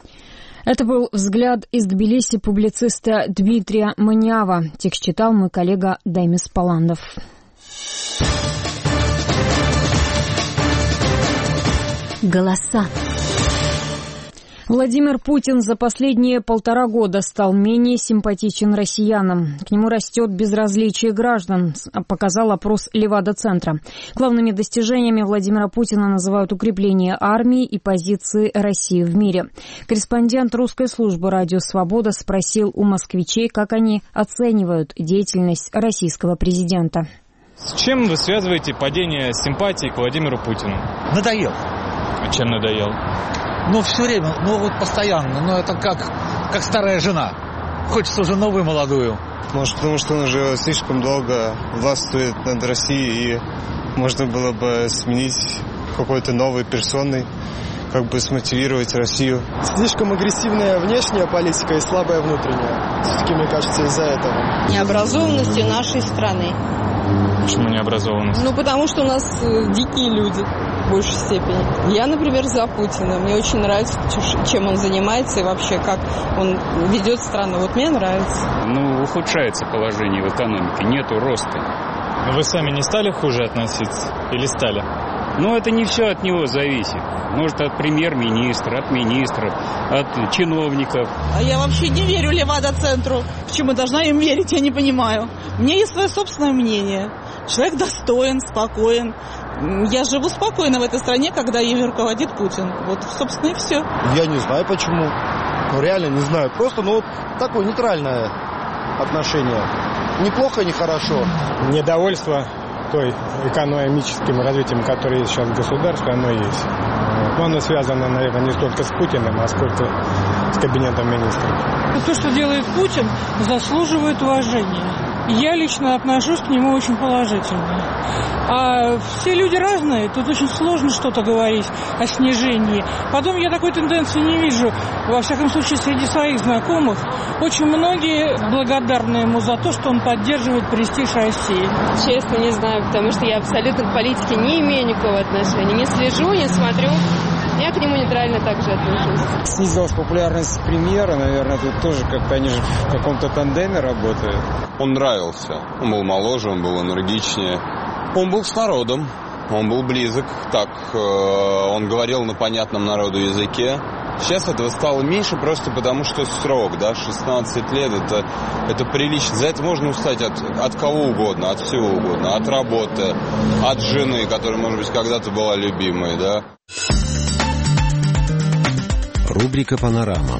Это был взгляд из Тбилиси публициста Дмитрия Маниава. Текст читал мой коллега Даймис Паландов. Голоса. Владимир Путин за последние 1,5 года стал менее симпатичен россиянам. К нему растет безразличие граждан, показал опрос Левада-центра. Главными достижениями Владимира Путина называют укрепление армии и позиции России в мире. Корреспондент русской службы «Радио Свобода» спросил у москвичей, как они оценивают деятельность российского президента. С чем вы связываете падение симпатии к Владимиру Путину? Надоел. А чем надоел? Все время, постоянно, это как старая жена. Хочется уже новую, молодую. Может, потому что он уже слишком долго властвует над Россией, и можно было бы сменить какой-то новой персоной, смотивировать Россию. Слишком агрессивная внешняя политика и слабая внутренняя. Все-таки, мне кажется, из-за этого. Необразованности нашей страны. Почему необразованность? Потому что у нас дикие люди в большей степени. Я, например, за Путина. Мне очень нравится, чем он занимается и вообще, как он ведет страну. Мне нравится. Ухудшается положение в экономике, нету роста. Вы сами не стали хуже относиться? Или стали? Это не все от него зависит. Может, от премьер-министра, от министров, от чиновников. А я вообще не верю Левада-центру. Почему должна им верить, я не понимаю. У меня есть свое собственное мнение. Человек достоин, спокоен. Я живу спокойно в этой стране, когда ей руководит Путин. Собственно, и все. Я не знаю, почему. Реально не знаю. Просто, такое нейтральное отношение. Ни плохо, ни хорошо. Недовольство той экономическим развитием, которое есть сейчас в государстве, оно есть. Оно связано, наверное, не столько с Путиным, а сколько с кабинетом министров. То, что делает Путин, заслуживает уважения. Я лично отношусь к нему очень положительно. А все люди разные, тут очень сложно что-то говорить о снижении. Потом я такой тенденции не вижу, во всяком случае, среди своих знакомых. Очень многие благодарны ему за то, что он поддерживает престиж России. Честно, не знаю, потому что я абсолютно к политике не имею никакого отношения. Не слежу, не смотрю. Я к нему нейтрально также отношусь. Снизилась популярность премьера, наверное, тут тоже как-то они же в каком-то тандеме работают. Он нравился. Он был моложе, он был энергичнее. Он был с народом, он был близок, так, он говорил на понятном народу языке. Сейчас этого стало меньше просто потому, что срок, да, 16 лет, это прилично. За это можно устать от кого угодно, от всего угодно, от работы, от жены, которая, может быть, когда-то была любимой, да. Рубрика «Панорама».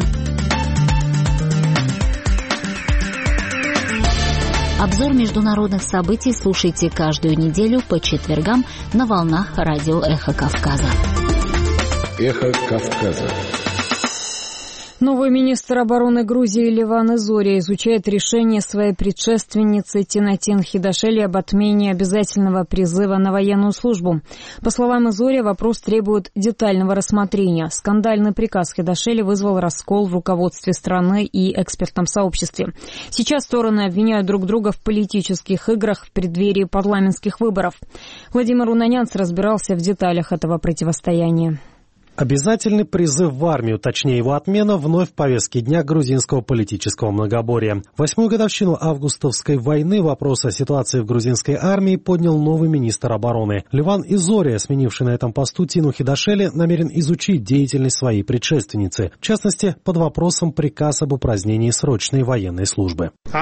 Обзор международных событий слушайте каждую неделю по четвергам на волнах радио «Эхо Кавказа». «Эхо Кавказа». Новый министр обороны Грузии Леван Зоря изучает решение своей предшественницы Тинатин Хидашели об отмене обязательного призыва на военную службу. По словам Зоря, вопрос требует детального рассмотрения. Скандальный приказ Хидашели вызвал раскол в руководстве страны и экспертном сообществе. Сейчас стороны обвиняют друг друга в политических играх в преддверии парламентских выборов. Владимир Унанянц разбирался в деталях этого противостояния. Обязательный призыв в армию, точнее его отмена, вновь в повестке дня грузинского политического многоборья. В 8-ю годовщину августовской войны вопрос о ситуации в грузинской армии поднял новый министр обороны. Леван Зоря, сменивший на этом посту Тину Хидашели, намерен изучить деятельность своей предшественницы. В частности, под вопросом приказ об упразднении срочной военной службы. Я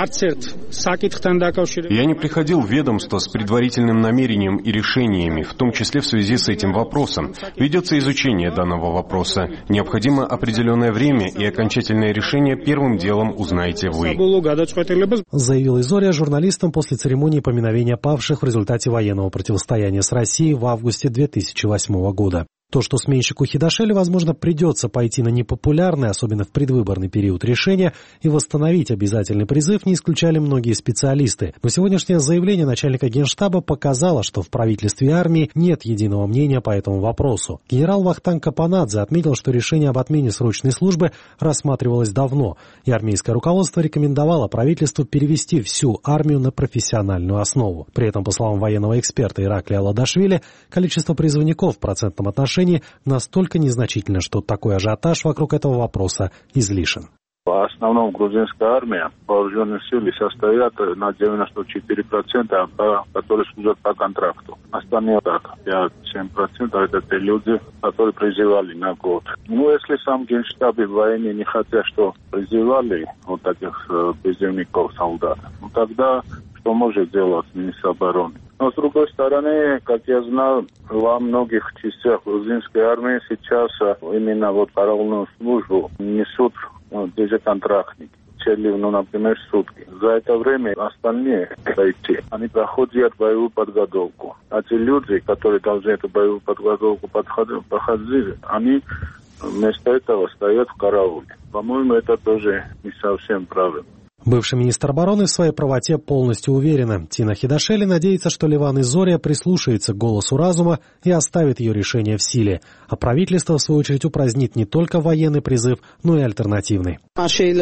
не приходил в ведомство с предварительным намерением и решениями, в том числе в связи с этим вопросом. Ведется изучение данного вопроса. Необходимо определенное время, и окончательное решение первым делом узнаете вы. Заявил Зоря журналистам после церемонии поминовения павших в результате военного противостояния с Россией в августе 2008 года. То, что сменщику Хидашели, возможно, придется пойти на непопулярное, особенно в предвыборный период, решение и восстановить обязательный призыв, не исключали многие специалисты. Но сегодняшнее заявление начальника Генштаба показало, что в правительстве и армии нет единого мнения по этому вопросу. Генерал Вахтанг Капанадзе отметил, что решение об отмене срочной службы рассматривалось давно, и армейское руководство рекомендовало правительству перевести всю армию на профессиональную основу. При этом, по словам военного эксперта Ираклия Ладашвили, количество призывников в процентном отношении настолько незначительно, что такой ажиотаж вокруг этого вопроса излишен. В основном грузинская армия, вооруженные силы состоят на 94%, которые служат по контракту. Остальные так, 5-7% это те люди, которые призывали на год. Ну, если сам Генштаб и военные не хотят, что призывали вот таких призывников, солдат, ну тогда что может делать министр обороны? Но, с другой стороны, как я знаю, во многих частях грузинской армии сейчас именно вот караульную службу несут те же контрактники. Например, сутки. За это время остальные они проходят боевую подготовку. А те люди, которые должны эту боевую подготовку проходить, они вместо этого стоят в карауле. По-моему, это тоже не совсем правильно. Бывший министр обороны в своей правоте полностью уверена. Тина Хидашели надеется, что Леван Зоря прислушается к голосу разума и оставит ее решение в силе. А правительство, в свою очередь, упразднит не только военный призыв, но и альтернативный. У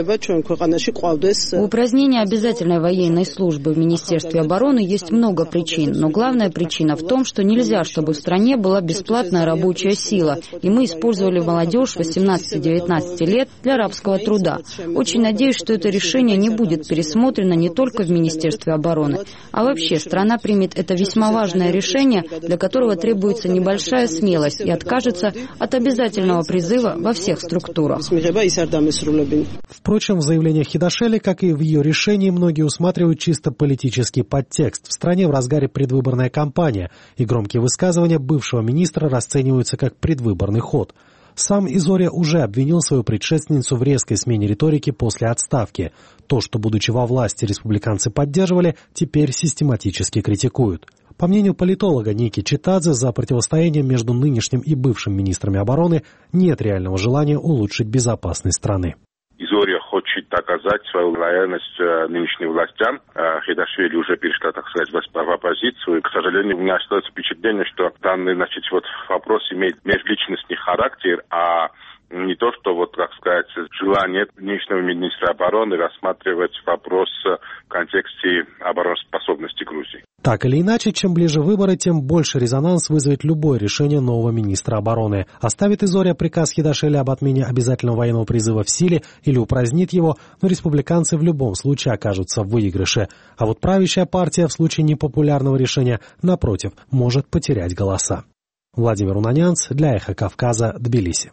упразднения обязательной военной службы в Министерстве обороны есть много причин, но главная причина в том, что нельзя, чтобы в стране была бесплатная рабочая сила, и мы использовали молодежь 18-19 лет для рабского труда. Очень надеюсь, что это решение не будет пересмотрено не только в Министерстве обороны, а вообще страна примет это весьма важное решение, для которого требуется небольшая смелость и откажется от обязательного призыва во всех структурах. Впрочем, в заявлениях Хидашели, как и в ее решении, многие усматривают чисто политический подтекст. В стране в разгаре предвыборная кампания, и громкие высказывания бывшего министра расцениваются как предвыборный ход. Сам Зоря уже обвинил свою предшественницу в резкой смене риторики после отставки. То, что, будучи во власти, республиканцы поддерживали, теперь систематически критикуют. По мнению политолога Ники Читадзе, за противостоянием между нынешним и бывшим министрами обороны нет реального желания улучшить безопасность страны. Зоря хочет доказать свою лояльность нынешним властям. Хидашвили уже перешла, так сказать, в оппозицию. К сожалению, у меня остается впечатление, что данный, вопрос имеет межличностный характер, а не то, что, желание нынешнего министра обороны рассматривать вопрос в контексте обороноспособности Грузии. Так или иначе, чем ближе выборы, тем больше резонанс вызовет любое решение нового министра обороны. Оставит Изория приказ Хидашеля об отмене обязательного военного призыва в силе или упразднит его, но республиканцы в любом случае окажутся в выигрыше. А вот правящая партия в случае непопулярного решения, напротив, может потерять голоса. Владимир Унанянц для «Эхо Кавказа», Тбилиси.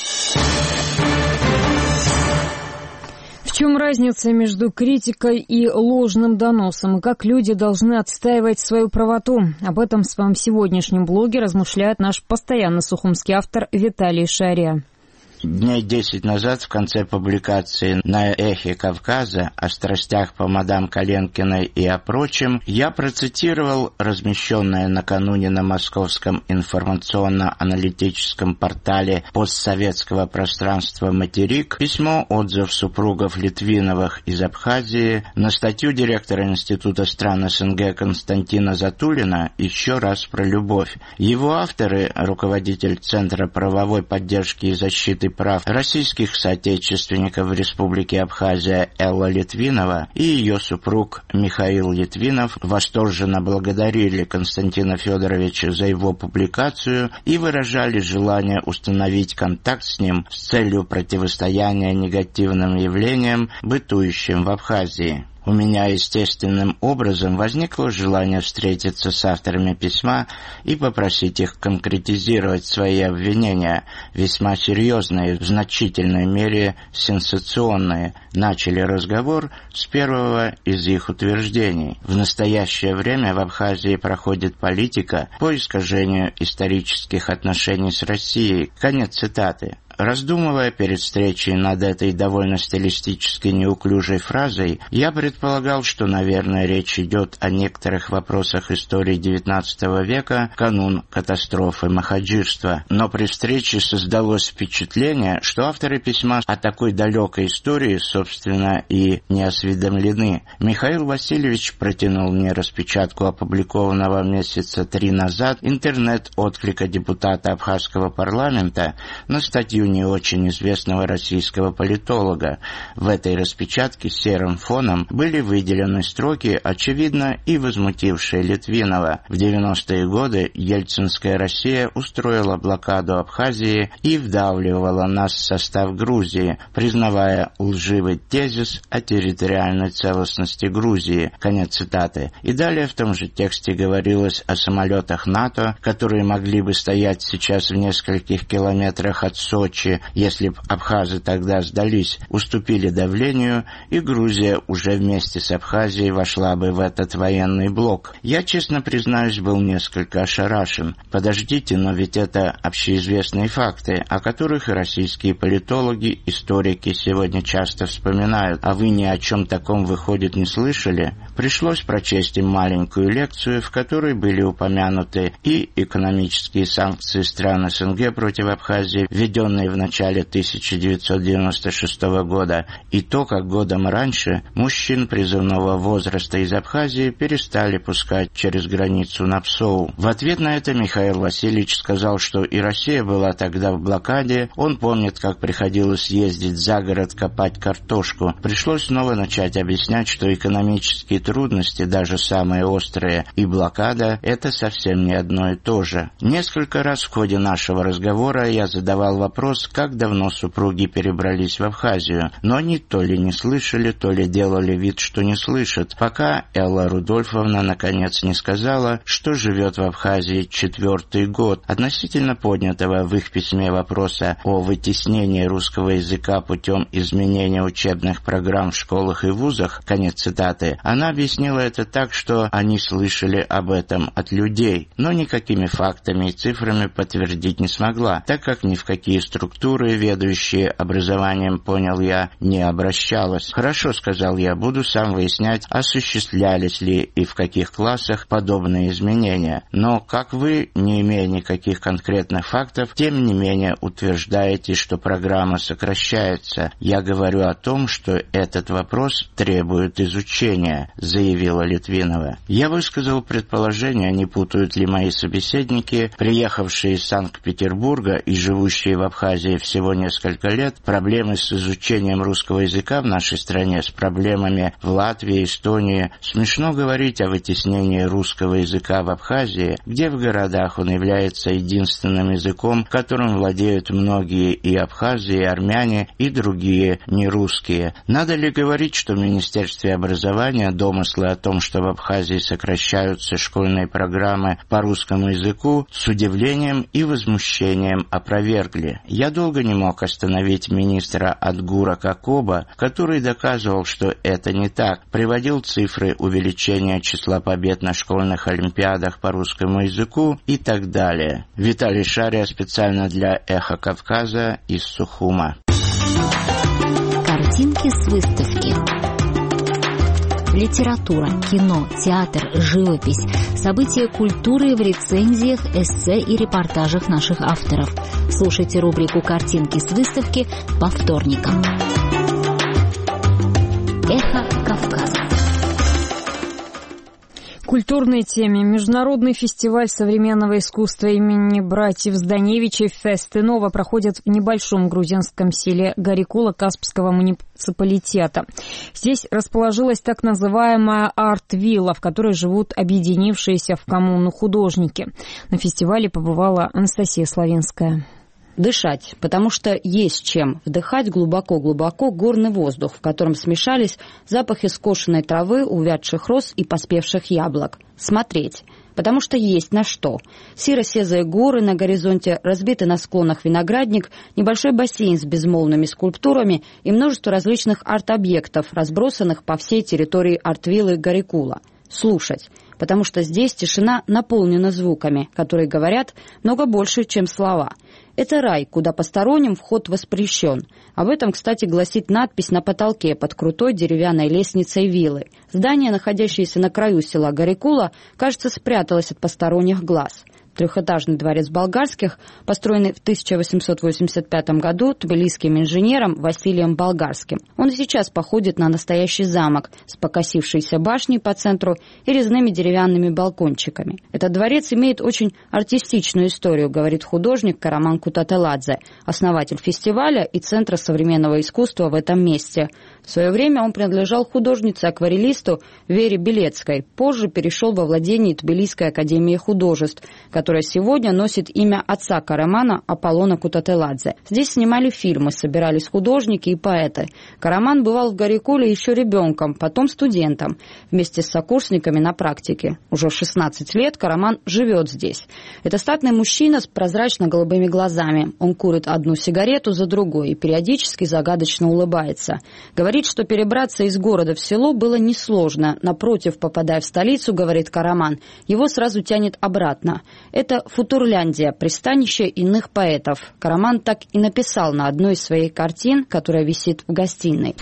В чем разница между критикой и ложным доносом, и как люди должны отстаивать свою правоту? Об этом в своем сегодняшнем блоге размышляет наш постоянный сухумский автор Виталий Шария. Дней 10 назад в конце публикации на «Эхе Кавказа» о страстях по мадам Коленкиной и о прочем я процитировал размещенное накануне на московском информационно-аналитическом портале постсоветского пространства «Материк» письмо-отзыв супругов Литвиновых из Абхазии на статью директора Института стран СНГ Константина Затулина «Еще раз про любовь». Его авторы, руководитель Центра правовой поддержки и защиты прав российских соотечественников в Республике Абхазия Элла Литвинова и ее супруг Михаил Литвинов восторженно благодарили Константина Федоровича за его публикацию и выражали желание установить контакт с ним с целью противостояния негативным явлениям, бытующим в Абхазии. У меня естественным образом возникло желание встретиться с авторами письма и попросить их конкретизировать свои обвинения, весьма серьезные, в значительной мере сенсационные. Начали разговор с первого из их утверждений. В настоящее время в Абхазии проходит политика по искажению исторических отношений с Россией. Конец цитаты. Раздумывая перед встречей над этой довольно стилистически неуклюжей фразой, я предполагал, что, наверное, речь идет о некоторых вопросах истории XIX века, канун катастрофы махаджирства. Но при встрече создалось впечатление, что авторы письма о такой далекой истории, собственно, и не осведомлены. Михаил Васильевич протянул мне распечатку опубликованного месяца 3 назад интернет-отклика депутата Абхазского парламента на статью не очень известного российского политолога. В этой распечатке серым фоном были выделены строки, очевидно, и возмутившие Литвинова. В 90-е годы ельцинская Россия устроила блокаду Абхазии и вдавливала нас в состав Грузии, признавая лживый тезис о территориальной целостности Грузии. Конец цитаты. И далее в том же тексте говорилось о самолетах НАТО, которые могли бы стоять сейчас в нескольких километрах от Сочи, если б абхазы тогда сдались, уступили давлению, и Грузия уже вместе с Абхазией вошла бы в этот военный блок. Я, честно признаюсь, был несколько ошарашен. Подождите, но ведь это общеизвестные факты, о которых и российские политологи, историки сегодня часто вспоминают. А вы ни о чем таком, выходит, не слышали? Пришлось прочесть им маленькую лекцию, в которой были упомянуты и экономические санкции стран СНГ против Абхазии, введенные в начале 1996 года, и то, как годом раньше мужчин призывного возраста из Абхазии перестали пускать через границу на Псоу. В ответ на это Михаил Васильевич сказал, что и Россия была тогда в блокаде, он помнит, как приходилось ездить за город копать картошку. Пришлось снова начать объяснять, что экономические трудности, даже самые острые, и блокада – это совсем не одно и то же. Несколько раз в ходе нашего разговора я задавал вопрос, как давно супруги перебрались в Абхазию, но они то ли не слышали, то ли делали вид, что не слышат, пока Элла Рудольфовна наконец не сказала, что живет в Абхазии 4-й год. Относительно поднятого в их письме вопроса о вытеснении русского языка путем изменения учебных программ в школах и вузах, конец цитаты, она объяснила это так, что они слышали об этом от людей, но никакими фактами и цифрами подтвердить не смогла, так как ни в какие структуры, ведущие образованием, понял я, не обращалась. «Хорошо», — сказал я, — «буду сам выяснять, осуществлялись ли и в каких классах подобные изменения. Но, как вы, не имея никаких конкретных фактов, тем не менее утверждаете, что программа сокращается. Я говорю о том, что этот вопрос требует изучения», — заявила Литвинова. Я высказал предположение, не путают ли мои собеседники, приехавшие из Санкт-Петербурга и живущие в Абхазии, Абхазии всего несколько лет, проблемы с изучением русского языка в нашей стране с проблемами в Латвии, Эстонии. Смешно говорить о вытеснении русского языка в Абхазии, где в городах он является единственным языком, которым владеют многие и абхазы, и армяне, и другие нерусские. Надо ли говорить, что в Министерстве образования домыслы о том, что в Абхазии сокращаются школьные программы по русскому языку, с удивлением и возмущением опровергли? Я долго не мог остановить министра Адгура Какоба, который доказывал, что это не так, приводил цифры увеличения числа побед на школьных олимпиадах по русскому языку и так далее. Виталий Шария специально для «Эхо Кавказа» из Сухума. Картинки с выставки. Литература, кино, театр, живопись, события культуры в рецензиях, эссе и репортажах наших авторов. Слушайте рубрику «Картинки с выставки» по вторникам. Эхо Кавказа. Культурной теме Международный фестиваль современного искусства имени братьев Зданевичей «Фестинова» проходит в небольшом грузинском селе Гарикула Каспского муниципалитета. Здесь расположилась так называемая арт-вилла, в которой живут объединившиеся в коммуну художники. На фестивале побывала Анастасия Славинская. Дышать, потому что есть чем вдыхать глубоко-глубоко горный воздух, в котором смешались запахи скошенной травы, увядших роз и поспевших яблок. Смотреть, потому что есть на что. Серо-сезые горы на горизонте, разбитый на склонах виноградник, небольшой бассейн с безмолвными скульптурами и множество различных арт-объектов, разбросанных по всей территории арт-виллы Гарикула. Слушать, потому что здесь тишина наполнена звуками, которые говорят много больше, чем слова. Это рай, куда посторонним вход воспрещен. Об этом, кстати, гласит надпись на потолке под крутой деревянной лестницей виллы. Здание, находящееся на краю села Гарикула, кажется, спряталось от посторонних глаз. Трехэтажный дворец Болгарских, построенный в 1885 году тбилисским инженером Василием Болгарским. Он и сейчас походит на настоящий замок с покосившейся башней по центру и резными деревянными балкончиками. Этот дворец имеет очень артистичную историю, говорит художник Караман Кутателадзе, основатель фестиваля и Центра современного искусства в этом месте. В свое время он принадлежал художнице-акварелисту Вере Белецкой, позже перешел во владение Тбилисской академии художеств, которая сегодня носит имя отца Карамана Аполлона Кутателадзе. Здесь снимали фильмы, собирались художники и поэты. Караман бывал в Гарикуле еще ребенком, потом студентом, вместе с сокурсниками на практике. Уже в 16 лет Караман живет здесь. Это статный мужчина с прозрачно-голубыми глазами. Он курит одну сигарету за другой и периодически загадочно улыбается. Говорит, что перебраться из города в село было несложно. Напротив, попадая в столицу, говорит Караман, его сразу тянет обратно. Это Футурляндия, пристанище иных поэтов. Караман так и написал на одной из своих картин, которая висит в гостиной.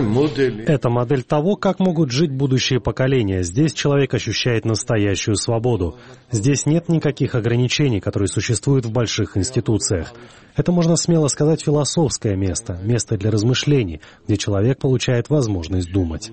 Это модель того, как могут жить будущие поколения. Здесь человек ощущает настоящую свободу. Здесь нет никаких ограничений, которые существуют в больших институциях. Это, можно смело сказать, философское место, место для размышлений, где человек получает возможность думать.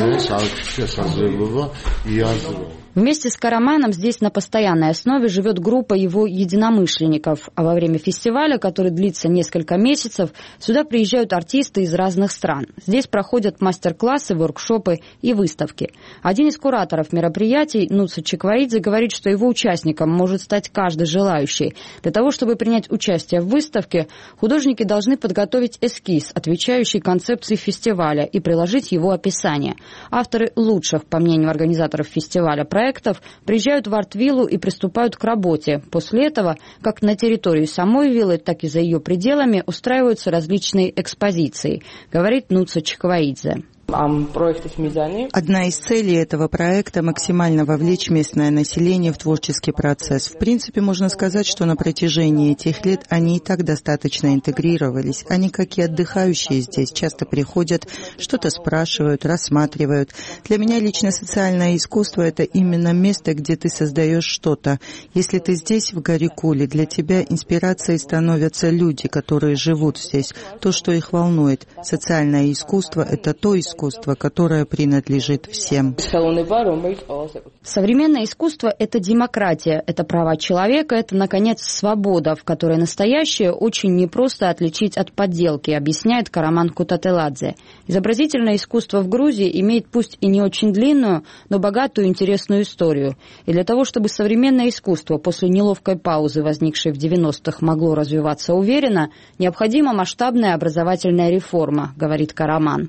Вместе с Караманом здесь на постоянной основе живет группа его единомышленников, а во время фестиваля, который длится несколько месяцев, сюда приезжают артисты из разных стран. Здесь проходят мастер-классы, воркшопы и выставки. Один из кураторов мероприятий, Нуца Чикваидзе, говорит, что его участником может стать каждый желающий. Для того, чтобы принять участие в выставке, художники должны подготовить эскиз, отвечающий концепции фестиваля, и приложить его описание. Авторы лучших, по мнению организаторов фестиваля, проектов приезжают в арт-виллу и приступают к работе. После этого, как на территории самой виллы, так и за ее пределами, устраиваются различные экспозиции, говорит Нуца Чикваидзе. Одна из целей этого проекта – максимально вовлечь местное население в творческий процесс. В принципе, можно сказать, что на протяжении этих лет они и так достаточно интегрировались. Они, как и отдыхающие здесь, часто приходят, что-то спрашивают, рассматривают. Для меня лично социальное искусство – это именно место, где ты создаешь что-то. Если ты здесь, в Гарикуле, для тебя инспирацией становятся люди, которые живут здесь, то, что их волнует. Социальное искусство – это то искусство, искусство, которое принадлежит всем. Современное искусство – это демократия, это права человека, это, наконец, свобода, в которой настоящее очень непросто отличить от подделки, объясняет Караман Кутателадзе. Изобразительное искусство в Грузии имеет пусть и не очень длинную, но богатую и интересную историю. И для того, чтобы современное искусство после неловкой паузы, возникшей в 90-х, могло развиваться уверенно, необходима масштабная образовательная реформа, говорит Караман.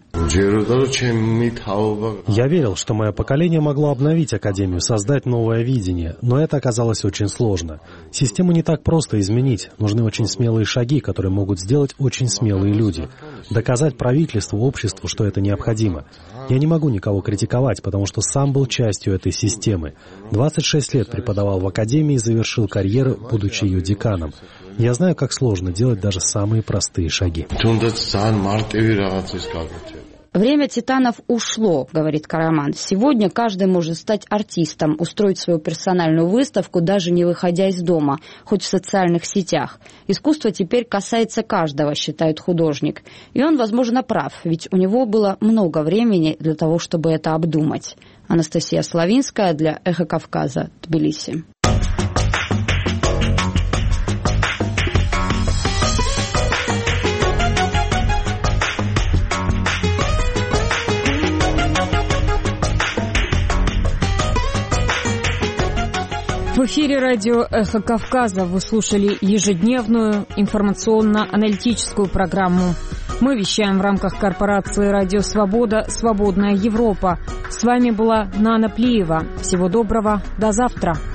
Я верил, что мое поколение могло обновить Академию, создать новое видение, но это оказалось очень сложно. Систему не так просто изменить, нужны очень смелые шаги, которые могут сделать очень смелые люди. Доказать правительству, обществу, что это необходимо. Я не могу никого критиковать, потому что сам был частью этой системы. 26 лет преподавал в Академии и завершил карьеру, будучи ее деканом. Я знаю, как сложно делать даже самые простые шаги. Время титанов ушло, говорит Караман. Сегодня каждый может стать артистом, устроить свою персональную выставку, даже не выходя из дома, хоть в социальных сетях. Искусство теперь касается каждого, считает художник. И он, возможно, прав, ведь у него было много времени для того, чтобы это обдумать. Анастасия Славинская для «Эхо Кавказа», Тбилиси. В эфире радио «Эхо Кавказа» вы слушали ежедневную информационно-аналитическую программу. Мы вещаем в рамках корпорации «Радио Свобода. Свободная Европа». С вами была Нана Плиева. Всего доброго. До завтра.